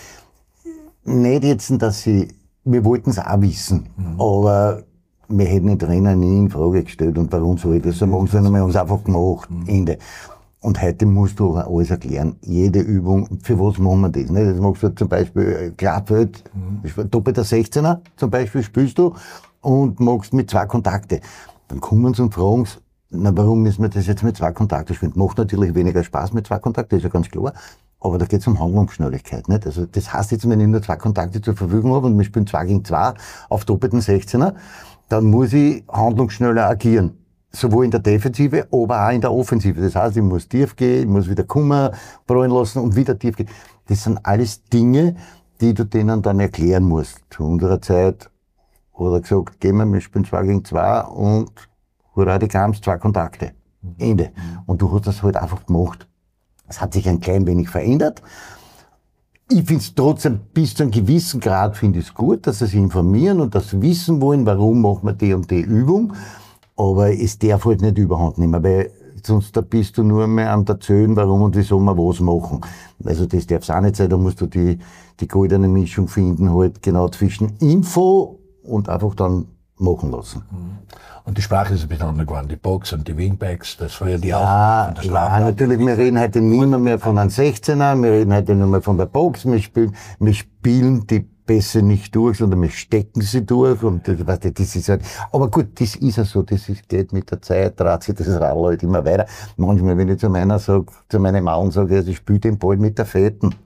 nicht jetzt, wir wollten es auch wissen, aber wir hätten den Trainer nie in Frage gestellt und warum soll ich das so machen, sondern wir haben es einfach gemacht. Ende. Und heute musst du aber alles erklären. Jede Übung, für was machen wir das? Nicht? Das machst du zum Beispiel Klarfeld, doppelter 16er zum Beispiel spielst du und machst mit 2 Kontakte. Dann kommen sie und fragen, warum müssen wir das jetzt mit 2 Kontakten spielen? Macht natürlich weniger Spaß mit 2 Kontakten, ist ja ganz klar. Aber da geht es um Handlungsschnelligkeit. Nicht? Also das heißt jetzt, wenn ich nur 2 Kontakte zur Verfügung habe und wir spielen 2 gegen 2 auf doppelten 16er, dann muss ich handlungsschneller agieren. Sowohl in der Defensive, aber auch in der Offensive. Das heißt, ich muss tief gehen, ich muss wieder Kummer prallen lassen und wieder tief gehen. Das sind alles Dinge, die du denen dann erklären musst. Zu unserer Zeit hat er gesagt, gehen wir spielen 2 gegen 2 und hurra, die Krams, 2 Kontakte. Ende. Und du hast das halt einfach gemacht. Es hat sich ein klein wenig verändert. Ich finde es trotzdem, bis zu einem gewissen Grad finde ich es gut, dass sie sich informieren und das wissen wollen, warum machen wir die und die Übung. Aber es darf halt nicht überhand nehmen, weil sonst da bist du nur mehr am Erzählen, warum und wieso wir was machen. Also das darf es auch nicht sein, da musst du die goldene Mischung finden, halt genau zwischen Info und einfach dann machen lassen. Und die Sprache ist ein bisschen anders geworden, die Box und die Wingbacks, das war ja die ja, natürlich, wir reden heute nicht mehr von einem 16er, wir reden heute nur mehr von der Box, wir spielen die Pässe nicht durch, sondern wir stecken sie durch und das ist halt, aber gut, das ist ja so, geht mit der Zeit, dreht sich das Rad halt immer weiter. Manchmal, wenn ich zu meinem Mann sage, also ich spiele den Ball mit der Fetten.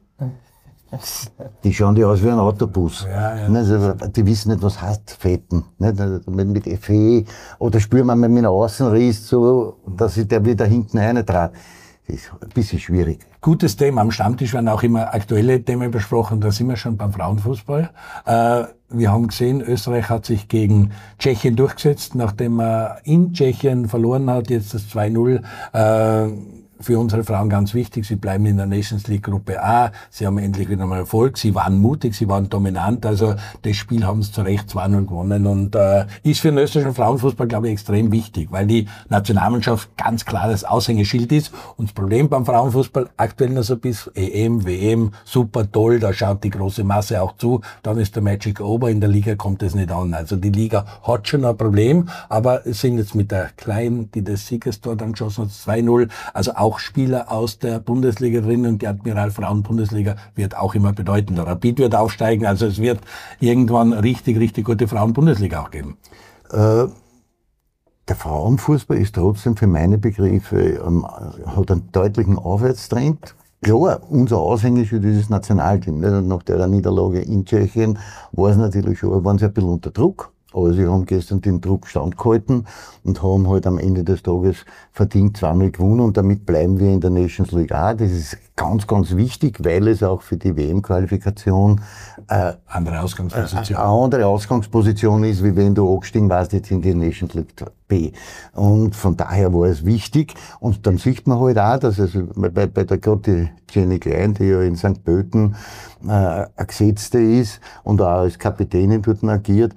Die schauen die aus wie ein Autobus. Ja. Also, die wissen nicht, was heißt Fetten. Mit FE oder spüren wir mit einem Außenriss, so, dass sich der wieder hinten reintrat. Das ist ein bisschen schwierig. Gutes Thema. Am Stammtisch werden auch immer aktuelle Themen besprochen. Da sind wir schon beim Frauenfußball. Wir haben gesehen, Österreich hat sich gegen Tschechien durchgesetzt, nachdem er in Tschechien verloren hat. Jetzt das 2-0. Für unsere Frauen ganz wichtig, sie bleiben in der Nations League Gruppe A, sie haben endlich wieder mal Erfolg, sie waren mutig, sie waren dominant, also das Spiel haben sie zu Recht 2-0 gewonnen und ist für den österreichischen Frauenfußball, glaube ich, extrem wichtig, weil die Nationalmannschaft ganz klar das Aushängeschild ist und das Problem beim Frauenfußball aktuell noch so bis EM, WM, super toll, da schaut die große Masse auch zu, dann ist der Magic over, in der Liga kommt es nicht an, also die Liga hat schon ein Problem, aber es sind jetzt mit der Kleinen, die das Siegestor dann geschossen hat, 2-0, also auch Spieler aus der Bundesliga drin und die Admiral Frauen-Bundesliga wird auch immer bedeuten. Der Rapid wird aufsteigen, also es wird irgendwann richtig, richtig gute Frauen-Bundesliga auch geben. Der Frauenfußball ist trotzdem für meine Begriffe, hat einen deutlichen Aufwärtstrend. Klar, unser Aushängeschild ist das Nationalteam. Nach der Niederlage in Tschechien waren sie ein bisschen unter Druck. Aber sie haben gestern den Druck standgehalten und haben halt am Ende des Tages verdient 2-0 gewonnen und damit bleiben wir in der Nations League auch. Das ist ganz, ganz wichtig, weil es auch für die WM-Qualifikation andere Ausgangsposition. Eine andere Ausgangsposition ist, wie wenn du abgestiegen warst jetzt in die Nations League B. Und von daher war es wichtig. Und dann sieht man halt auch, dass es bei der gerade die Jenny Klein, die ja in St. Pölten eine Gesetzte ist und auch als Kapitänin dort agiert,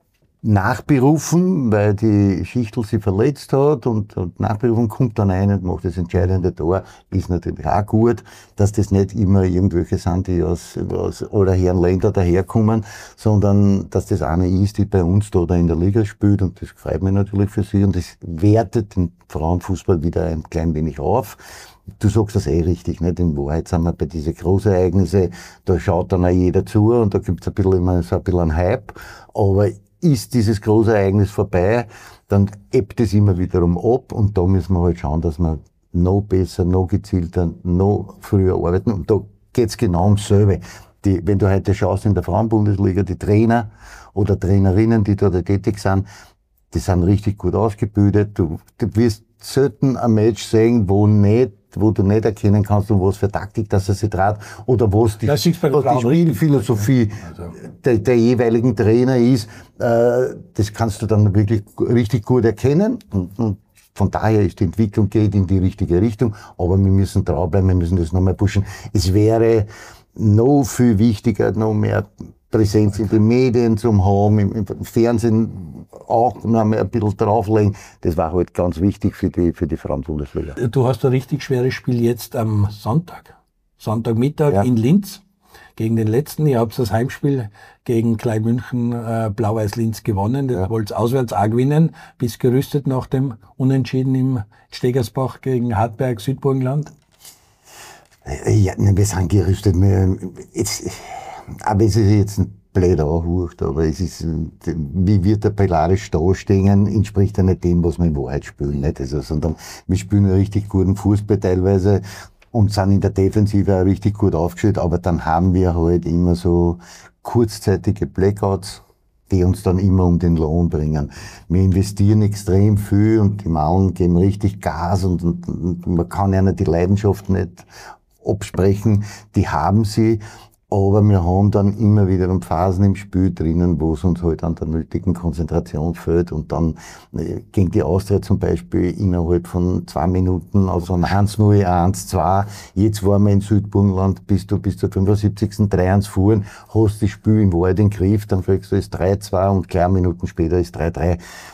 nachberufen, weil die Schichtel sie verletzt hat und nachberufen, kommt dann ein und macht das entscheidende Tor, ist natürlich auch gut, dass das nicht immer irgendwelche sind, die aus aller Herren Länder daherkommen, sondern dass das eine ist, die bei uns da oder in der Liga spielt und das freut mich natürlich für sie und das wertet den Frauenfußball wieder ein klein wenig auf. Du sagst das richtig, nicht? In Wahrheit sind wir bei diesen Großereignissen, da schaut dann auch jeder zu und da gibt's immer so ein bisschen einen Hype, aber ist dieses große Ereignis vorbei, dann ebbt es immer wiederum ab und da müssen wir halt schauen, dass wir noch besser, noch gezielter, noch früher arbeiten und da geht's genau ums selbe. Wenn du heute schaust in der Frauenbundesliga, die Trainer oder Trainerinnen, die da tätig sind, die sind richtig gut ausgebildet. Du wirst selten ein Match sehen, wo du nicht erkennen kannst, um was für Taktik das er sich dreht oder was die Spielphilosophie der jeweiligen Trainer ist. Das kannst du dann wirklich richtig gut erkennen. Und von daher ist die Entwicklung geht in die richtige Richtung. Aber wir müssen dranbleiben, wir müssen das nochmal pushen. Es wäre noch viel wichtiger, noch mehr Präsenz in den Medien zu haben, im Fernsehen auch noch mal ein bisschen drauflegen. Das war halt ganz wichtig für die Frauenbundesliga. Du hast ein richtig schweres Spiel jetzt am Sonntagmittag in Linz gegen den letzten. Ihr habt das Heimspiel gegen Klein München Blau-Weiß Linz gewonnen. Das wollt ihr auswärts auch gewinnen. Bist gerüstet nach dem Unentschieden im Stegersbach gegen Hartberg Südburgenland? Ja, wir sind gerüstet. Aber es ist jetzt ein blöd anhört, aber es ist, wie wird der Pelarisch da stehen, entspricht ja nicht dem, was wir in Wahrheit spielen, nicht? Also, sondern wir spielen einen richtig guten Fußball teilweise und sind in der Defensive auch richtig gut aufgestellt, aber dann haben wir halt immer so kurzzeitige Blackouts, die uns dann immer um den Lohn bringen. Wir investieren extrem viel und die Mauern geben richtig Gas und man kann ja die Leidenschaft nicht absprechen, die haben sie. Aber wir haben dann immer wieder Phasen im Spiel drinnen, wo es uns halt an der nötigen Konzentration fehlt. Und dann gegen die Austria zum Beispiel innerhalb von 2 Minuten, also ein 1-0, 1-2. Jetzt waren wir in Südburgenland, bis zur 75. 3-1 fuhren, hast das Spiel im Wahrheit in den Griff, dann kriegst du es 3-2 und klar Minuten später ist 3-3.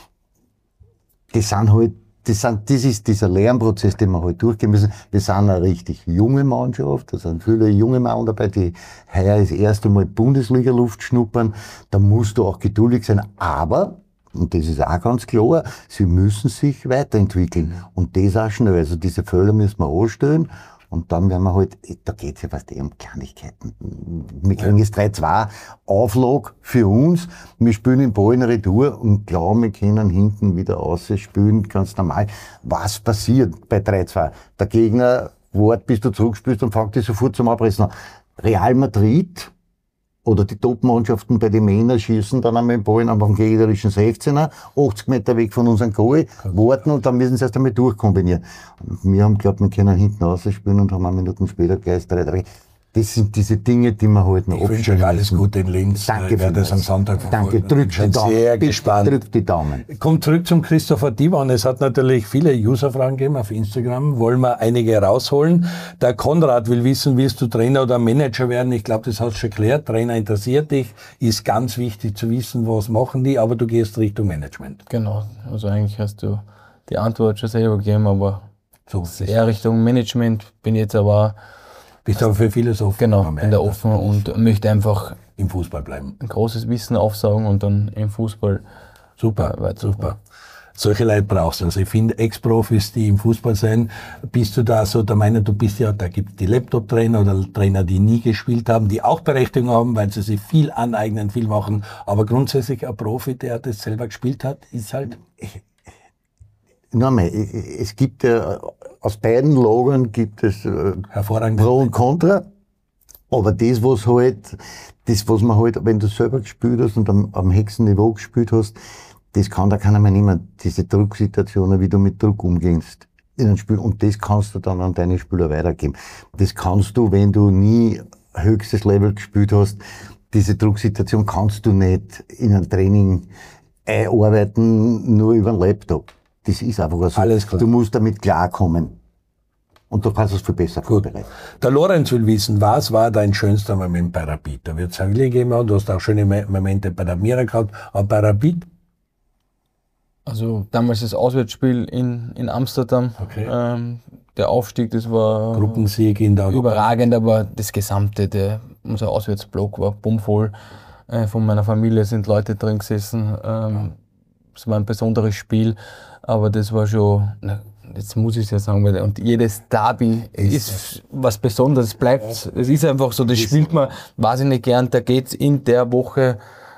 Das ist dieser Lernprozess, den wir halt durchgehen müssen. Wir sind eine richtig junge Mannschaft, da sind viele junge Männer dabei, die heuer das erste Mal Bundesliga-Luft schnuppern. Da musst du auch geduldig sein, aber, und das ist auch ganz klar, sie müssen sich weiterentwickeln. Und das auch schnell. Also diese Fehler müssen wir anstellen. Und dann werden wir halt, da geht's ja fast um Kleinigkeiten. Wir kriegen jetzt 3-2 Auflag für uns. Wir spielen den Ball in Retour und glauben, wir können hinten wieder ausspielen, ganz normal. Was passiert bei 3-2? Der Gegner wartet, bis du zurückspielst und fängt dich sofort zum Abreißen an. Real Madrid oder die Top-Mannschaften bei den Männern schießen dann einmal den Ball am gegnerischen 16er, 80 Meter weg von unserem Goal, warten und dann müssen sie erst einmal durchkombinieren. Und wir haben geglaubt, wir können hinten rausspielen und haben 1 Minuten später gleich 3-3. Das sind diese Dinge, die man halt noch abstellen. Ich wünsche euch alles Gute in Linz. Danke. Ich werde das am Sonntag verfolgen. Danke, drückt die Daumen. Sehr gespannt. Drückt die Daumen. Kommt zurück zum Christopher Diwan. Es hat natürlich viele User-Fragen gegeben auf Instagram. Wollen wir einige rausholen. Der Konrad will wissen, willst du Trainer oder Manager werden? Ich glaube, das hast du schon erklärt. Trainer interessiert dich. Ist ganz wichtig zu wissen, was machen die, aber du gehst Richtung Management. Genau. Also eigentlich hast du die Antwort schon selber gegeben, aber so eher Richtung Management bin jetzt aber bist aber für vieles offen. Genau, bin da offen und möchte einfach im Fußball bleiben. Ein großes Wissen aufsaugen und dann im Fußball super. Solche Leute brauchst du. Also ich finde Ex-Profis, die im Fußball sind, bist du da so der Meinung, du bist ja, da gibt es die Laptop-Trainer oder Trainer, die nie gespielt haben, die auch Berechtigung haben, weil sie sich viel aneignen, viel machen. Aber grundsätzlich ein Profi, der das selber gespielt hat, ist halt... Nochmal, es gibt ja, aus beiden Lagern gibt es hervorragende Pro und Contra. Aber das, was man halt, wenn du selber gespielt hast und am höchsten Niveau gespielt hast, das kann da keiner mehr nehmen. Diese Drucksituationen, wie du mit Druck umgehst in einem Spiel. Und das kannst du dann an deine Spieler weitergeben. Das kannst du, wenn du nie höchstes Level gespielt hast, diese Drucksituation kannst du nicht in ein Training einarbeiten, nur über den Laptop. Das ist einfach so. Alles klar. Du musst damit klarkommen. Und du kannst es viel besser vorbereiten. Der Lorenz will wissen, was war dein schönster Moment bei Rapid? Da wird es viele gegeben, du hast auch schöne Momente bei der Admira gehabt, aber bei Rapid? Also damals das Auswärtsspiel in Amsterdam, Okay. Der Aufstieg, das war Gruppensieg in der überragend, aber das Gesamte, unser Auswärtsblock war bummvoll. Von meiner Familie sind Leute drin gesessen. Es war ein besonderes Spiel, aber das war schon, jetzt muss ich es ja sagen, und jedes Derby ist was Besonderes, bleibt. Es ist einfach so, das spielt man wahnsinnig gern, da geht's in der Woche,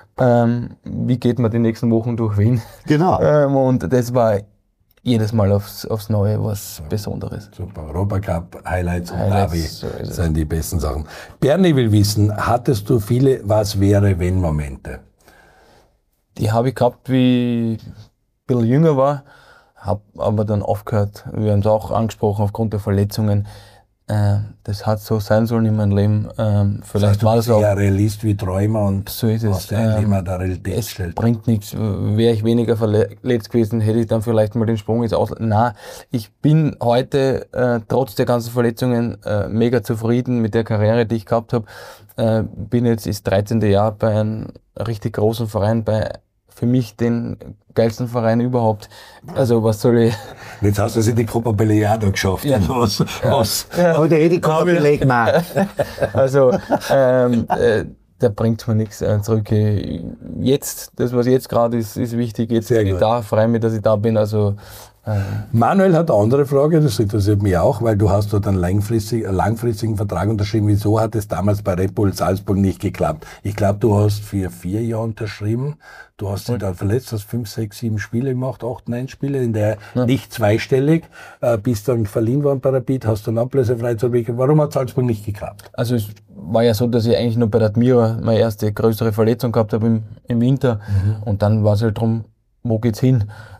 wie geht man die nächsten Wochen durch Wien? Genau. Und das war jedes Mal aufs Neue was Besonderes. Super, Europacup, Highlights und Highlights, Derby so ist es. sind die besten Sachen. Bernie will wissen, hattest du viele Was-wäre-wenn-Momente? Die habe ich gehabt, wie ich ein bisschen jünger war, habe aber dann aufgehört. Wir haben es auch angesprochen, aufgrund der Verletzungen. Das hat so sein sollen in meinem Leben. Vielleicht war das auch. Ja, Realist wie Träumer und So ist es. was der Leben der Realität Es stellt. bringt nichts. Wäre ich weniger verletzt gewesen, hätte ich dann vielleicht mal den Sprung ins Ausland. Nein, ich bin heute trotz der ganzen Verletzungen mega zufrieden mit der Karriere, die ich gehabt habe. Bin jetzt das 13. Jahr bei einem richtig großen Verein, bei für mich den geilsten Verein überhaupt. Also was soll ich... Jetzt hast du es in die Copa Beleado geschafft. Ja. Was? Aber der hätte ich belegt, nein. Also, da bringt mir nichts zurück. Jetzt, das was jetzt gerade ist wichtig. Jetzt Sehr bin ich gut. da, freue mich, dass ich da bin. Also, Manuel hat eine andere Frage, das interessiert mich auch, weil du hast dort einen langfristigen Vertrag unterschrieben. Wieso hat es damals bei Red Bull Salzburg nicht geklappt? Ich glaube, du hast für 4 Jahre unterschrieben. Du hast dich da verletzt, hast 5, 6, 7 Spiele gemacht, 8, 9 Spiele, in der nicht zweistellig, bist dann verliehen worden bei Rapid, hast dann ablösefrei zurückgekehrt. Warum hat Salzburg nicht geklappt? also es war ja so, dass ich eigentlich nur bei der Admira meine erste größere Verletzung gehabt habe im Winter. Und dann war es halt drum, wo geht's hin?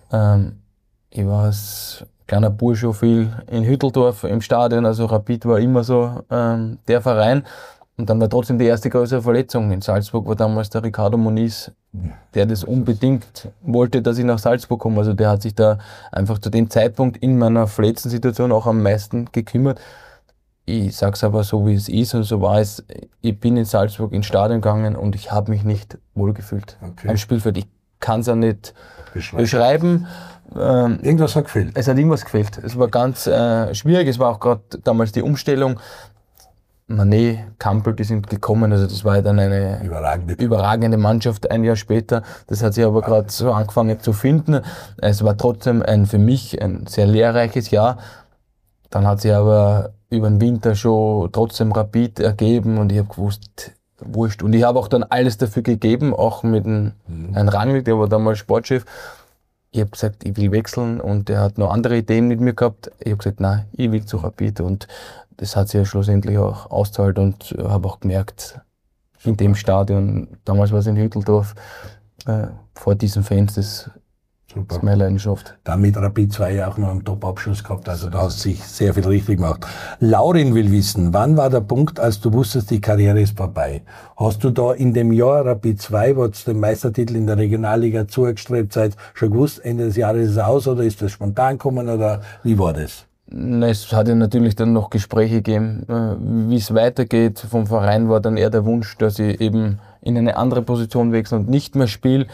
Ich war als kleiner Bursch schon viel in Hütteldorf im Stadion, also Rapid war immer so der Verein. Und dann war trotzdem die erste größere Verletzung. In Salzburg war damals der Ricardo Moniz, der das unbedingt wollte, dass ich nach Salzburg komme. Also der hat sich da einfach zu dem Zeitpunkt in meiner verletzten Situation auch am meisten gekümmert. Ich sag's aber so, wie es ist und so war es. Ich bin in Salzburg ins Stadion gegangen und ich habe mich nicht wohlgefühlt am Spielfeld. Ich kann es ja nicht beschreiben. Irgendwas hat gefehlt. Es hat irgendwas gefehlt. Es war ganz schwierig. Es war auch gerade damals die Umstellung. Mané, Campbell, die sind gekommen. Also das war dann eine überragende Mannschaft ein Jahr später. Das hat sich aber gerade so angefangen zu finden. Es war trotzdem für mich ein sehr lehrreiches Jahr. Dann hat sich aber über den Winter schon trotzdem Rapid ergeben und ich habe gewusst, wurscht. Und ich habe auch dann alles dafür gegeben, auch mit dem Herrn Rangel, der war damals Sportchef. Ich habe gesagt, ich will wechseln und er hat noch andere Ideen mit mir gehabt. Ich habe gesagt, nein, ich will zu Rapid und das hat sich ja schlussendlich auch ausgezahlt und habe auch gemerkt, in dem Stadion, damals war es in Hütteldorf, vor diesen Fans, das ist meine Leidenschaft. Damit Rapid 2 auch noch einen Top-Abschluss gehabt, also da hast du sich sehr viel richtig gemacht. Laurin will wissen, wann war der Punkt, als du wusstest, die Karriere ist vorbei? Hast du da in dem Jahr Rapid 2, wo es den Meistertitel in der Regionalliga zugestrebt seid, schon gewusst, Ende des Jahres ist es aus oder ist das spontan gekommen oder wie war das? Es hat ja natürlich dann noch Gespräche gegeben, wie es weitergeht. Vom Verein war dann eher der Wunsch, dass ich eben in eine andere Position wechsle und nicht mehr spiele.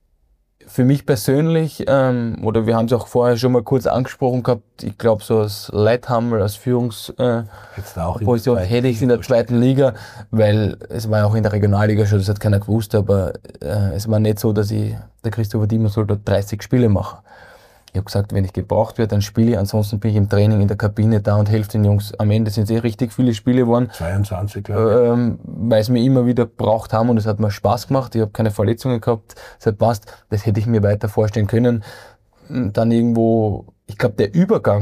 Für mich persönlich, oder wir haben es auch vorher schon mal kurz angesprochen gehabt, ich glaube so als Leithammel, als Führungsposition hätte ich es in der zweiten Liga, weil es war ja auch in der Regionalliga schon, das hat keiner gewusst, aber es war nicht so, dass der Christopher Diemer soll dort 30 Spiele machen. Ich habe gesagt, wenn ich gebraucht werde, dann spiele ich, ansonsten bin ich im Training in der Kabine da und helfe den Jungs. Am Ende sind es richtig viele Spiele geworden. 22, glaube ich. Weil es mir immer wieder gebraucht haben und es hat mir Spaß gemacht. Ich habe keine Verletzungen gehabt. Es hat passt. Das hätte ich mir weiter vorstellen können. Dann irgendwo, ich glaube, der Übergang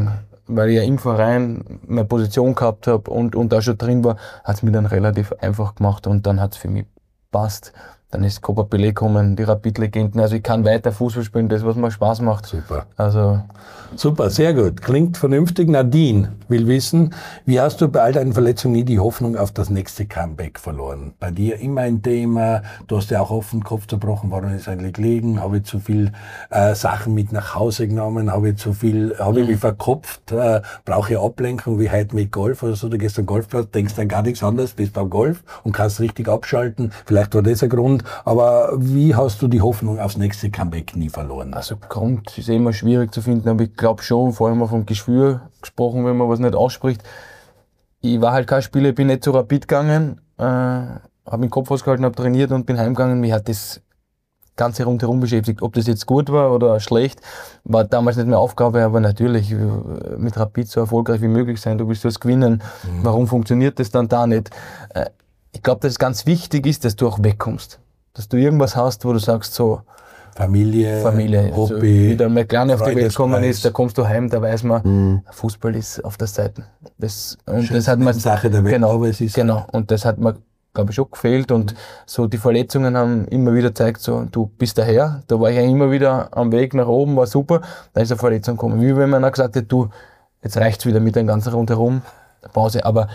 weil ich ja im Verein meine Position gehabt habe und da schon drin war, hat es mir dann relativ einfach gemacht und dann hat es für mich passt. Dann ist Copa Pelé gekommen, die Rapid-Legenden. Also ich kann weiter Fußball spielen, das, was mir Spaß macht. Super. Also super, sehr gut. Klingt vernünftig. Nadine will wissen, wie hast du bei all deinen Verletzungen nie die Hoffnung auf das nächste Comeback verloren? Bei dir immer ein Thema, du hast ja auch offen den Kopf zerbrochen, warum ist eigentlich liegen? Habe ich zu viel Sachen mit nach Hause genommen? Habe ich mich verkopft? Brauche ich Ablenkung wie heute mit Golf? Oder so, du gehst am Golfplatz, denkst dann gar nichts anderes, bist beim Golf und kannst richtig abschalten. Vielleicht war das ein Grund. Aber wie hast du die Hoffnung aufs nächste Comeback nie verloren? Also Grund ist immer schwierig zu finden, aber ich glaube schon, vor allem vom Geschwür gesprochen, wenn man was nicht ausspricht. Ich war halt kein Spieler, ich bin nicht zu Rapid gegangen, habe den Kopf ausgehalten, habe trainiert und bin heimgegangen. Mich hat das Ganze rundherum beschäftigt. Ob das jetzt gut war oder schlecht, war damals nicht mehr Aufgabe, aber natürlich mit Rapid so erfolgreich wie möglich sein. Du willst was gewinnen. Warum funktioniert das dann da nicht? Ich glaube, dass es ganz wichtig ist, dass du auch wegkommst. Dass du irgendwas hast, wo du sagst, so Familie, Hobby, also, wie dann mein Kleiner auf die Welt gekommen ist, da kommst du heim, da weiß man, Fußball ist auf der Seite. Das hat mir Sache der Welt, genau, aber es ist genau. Und das hat mir, glaube ich, schon gefehlt. Und so die Verletzungen haben immer wieder gezeigt, so du bist daher. Da war ich ja immer wieder am Weg nach oben, war super. Da ist eine Verletzung gekommen. Wie wenn man dann gesagt hat, du, jetzt reicht's wieder mit dem ganzen Rundherum, Pause. Aber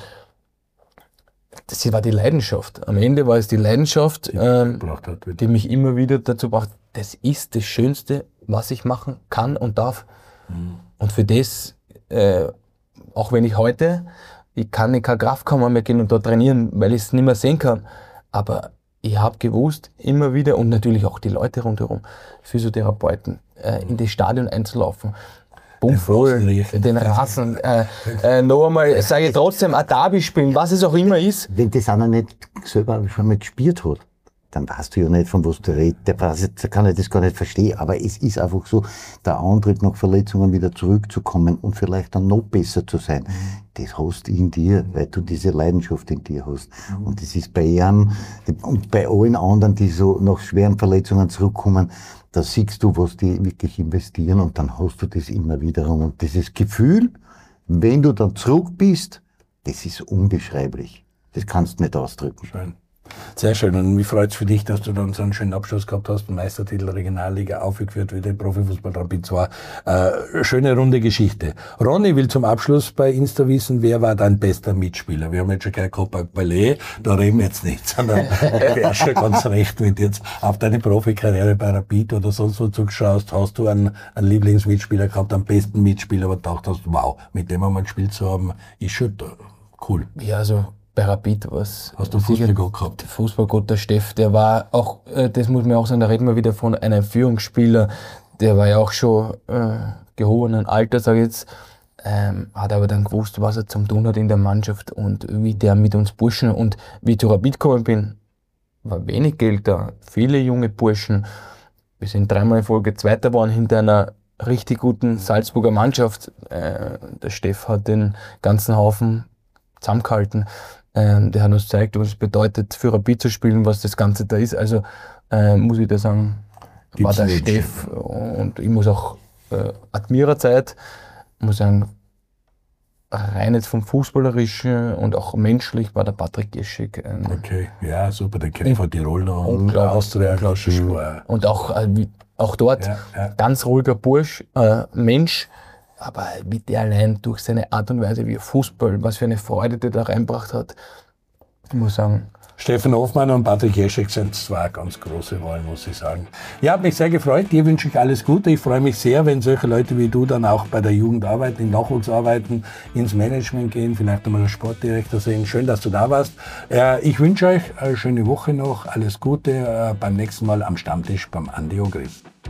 das war die Leidenschaft. Am Ende war es die Leidenschaft, die mich immer wieder dazu brachte, das ist das Schönste, was ich machen kann und darf. Und für das, auch wenn ich heute, ich kann in keine Kraftkammer mehr gehen und da trainieren, weil ich es nicht mehr sehen kann. Aber ich habe gewusst, immer wieder, und natürlich auch die Leute rundherum, Physiotherapeuten, in das Stadion einzulaufen. Voll, den Rasen. Noch einmal, sage ich trotzdem, ein Derby spielen, was es auch immer ist. Wenn das einer nicht selber schon mal gespielt hat, dann weißt du ja nicht, von was du redest. Der kann das gar nicht verstehen. Aber es ist einfach so, der Antrieb nach Verletzungen wieder zurückzukommen und vielleicht dann noch besser zu sein, das hast du in dir, weil du diese Leidenschaft in dir hast. Und das ist bei ihm und bei allen anderen, die so nach schweren Verletzungen zurückkommen, da siehst du, was die wirklich investieren und dann hast du das immer wieder. Und dieses Gefühl, wenn du dann zurück bist, das ist unbeschreiblich. Das kannst du nicht ausdrücken. Schön. Sehr schön. Und mich freut es für dich, dass du dann so einen schönen Abschluss gehabt hast, den Meistertitel Regionalliga aufgeführt wird, den Profifußball Rapid 2. Schöne runde Geschichte. Ronny will zum Abschluss bei Insta wissen, wer war dein bester Mitspieler? Wir haben jetzt schon kein Copa Pelé, da reden wir jetzt nicht, sondern du hast schon ganz recht, wenn du jetzt auf deine Profikarriere bei Rapid oder sonst wo zugeschaust, hast du einen Lieblingsmitspieler gehabt, einen besten Mitspieler, aber gedacht hast, wow, mit dem einmal gespielt zu haben, ist schon cool. Ja, also bei Rapid was. Hast du Fußballgott gehabt? Fußballgott, der Steff, der war auch, das muss man auch sagen, da reden wir wieder von einem Führungsspieler, der war ja auch schon gehobenen Alter, sag ich jetzt, hat aber dann gewusst, was er zum tun hat in der Mannschaft und wie der mit uns Burschen und wie ich zu Rapid gekommen bin, war wenig Geld da, viele junge Burschen. Wir sind 3-mal in Folge Zweiter geworden hinter einer richtig guten Salzburger Mannschaft. Der Steff hat den ganzen Haufen zusammengehalten. Der hat uns gezeigt, was es bedeutet, für Rapid zu spielen, was das Ganze da ist. Also muss ich da sagen, war der Steff und ich muss auch Admira-Zeit, muss sagen, rein jetzt vom Fußballerischen und auch menschlich war der Patrick Jeschik. Okay, ja, super, der kennt von Tirol noch und Austria, und auch dort ganz ruhiger Bursch, Mensch, aber wie der allein durch seine Art und Weise, wie Fußball, was für eine Freude der da reinbracht hat, ich muss sagen. Steffen Hofmann und Patrick Jeschek sind zwei ganz große Wahlen, muss ich sagen. Ja, hat mich sehr gefreut. Dir wünsche ich alles Gute. Ich freue mich sehr, wenn solche Leute wie du dann auch bei der Jugend arbeiten, im Nachwuchs arbeiten, ins Management gehen, vielleicht einmal als Sportdirektor sehen. Schön, dass du da warst. Ich wünsche euch eine schöne Woche noch. Alles Gute. Beim nächsten Mal am Stammtisch beim Andi Ogris.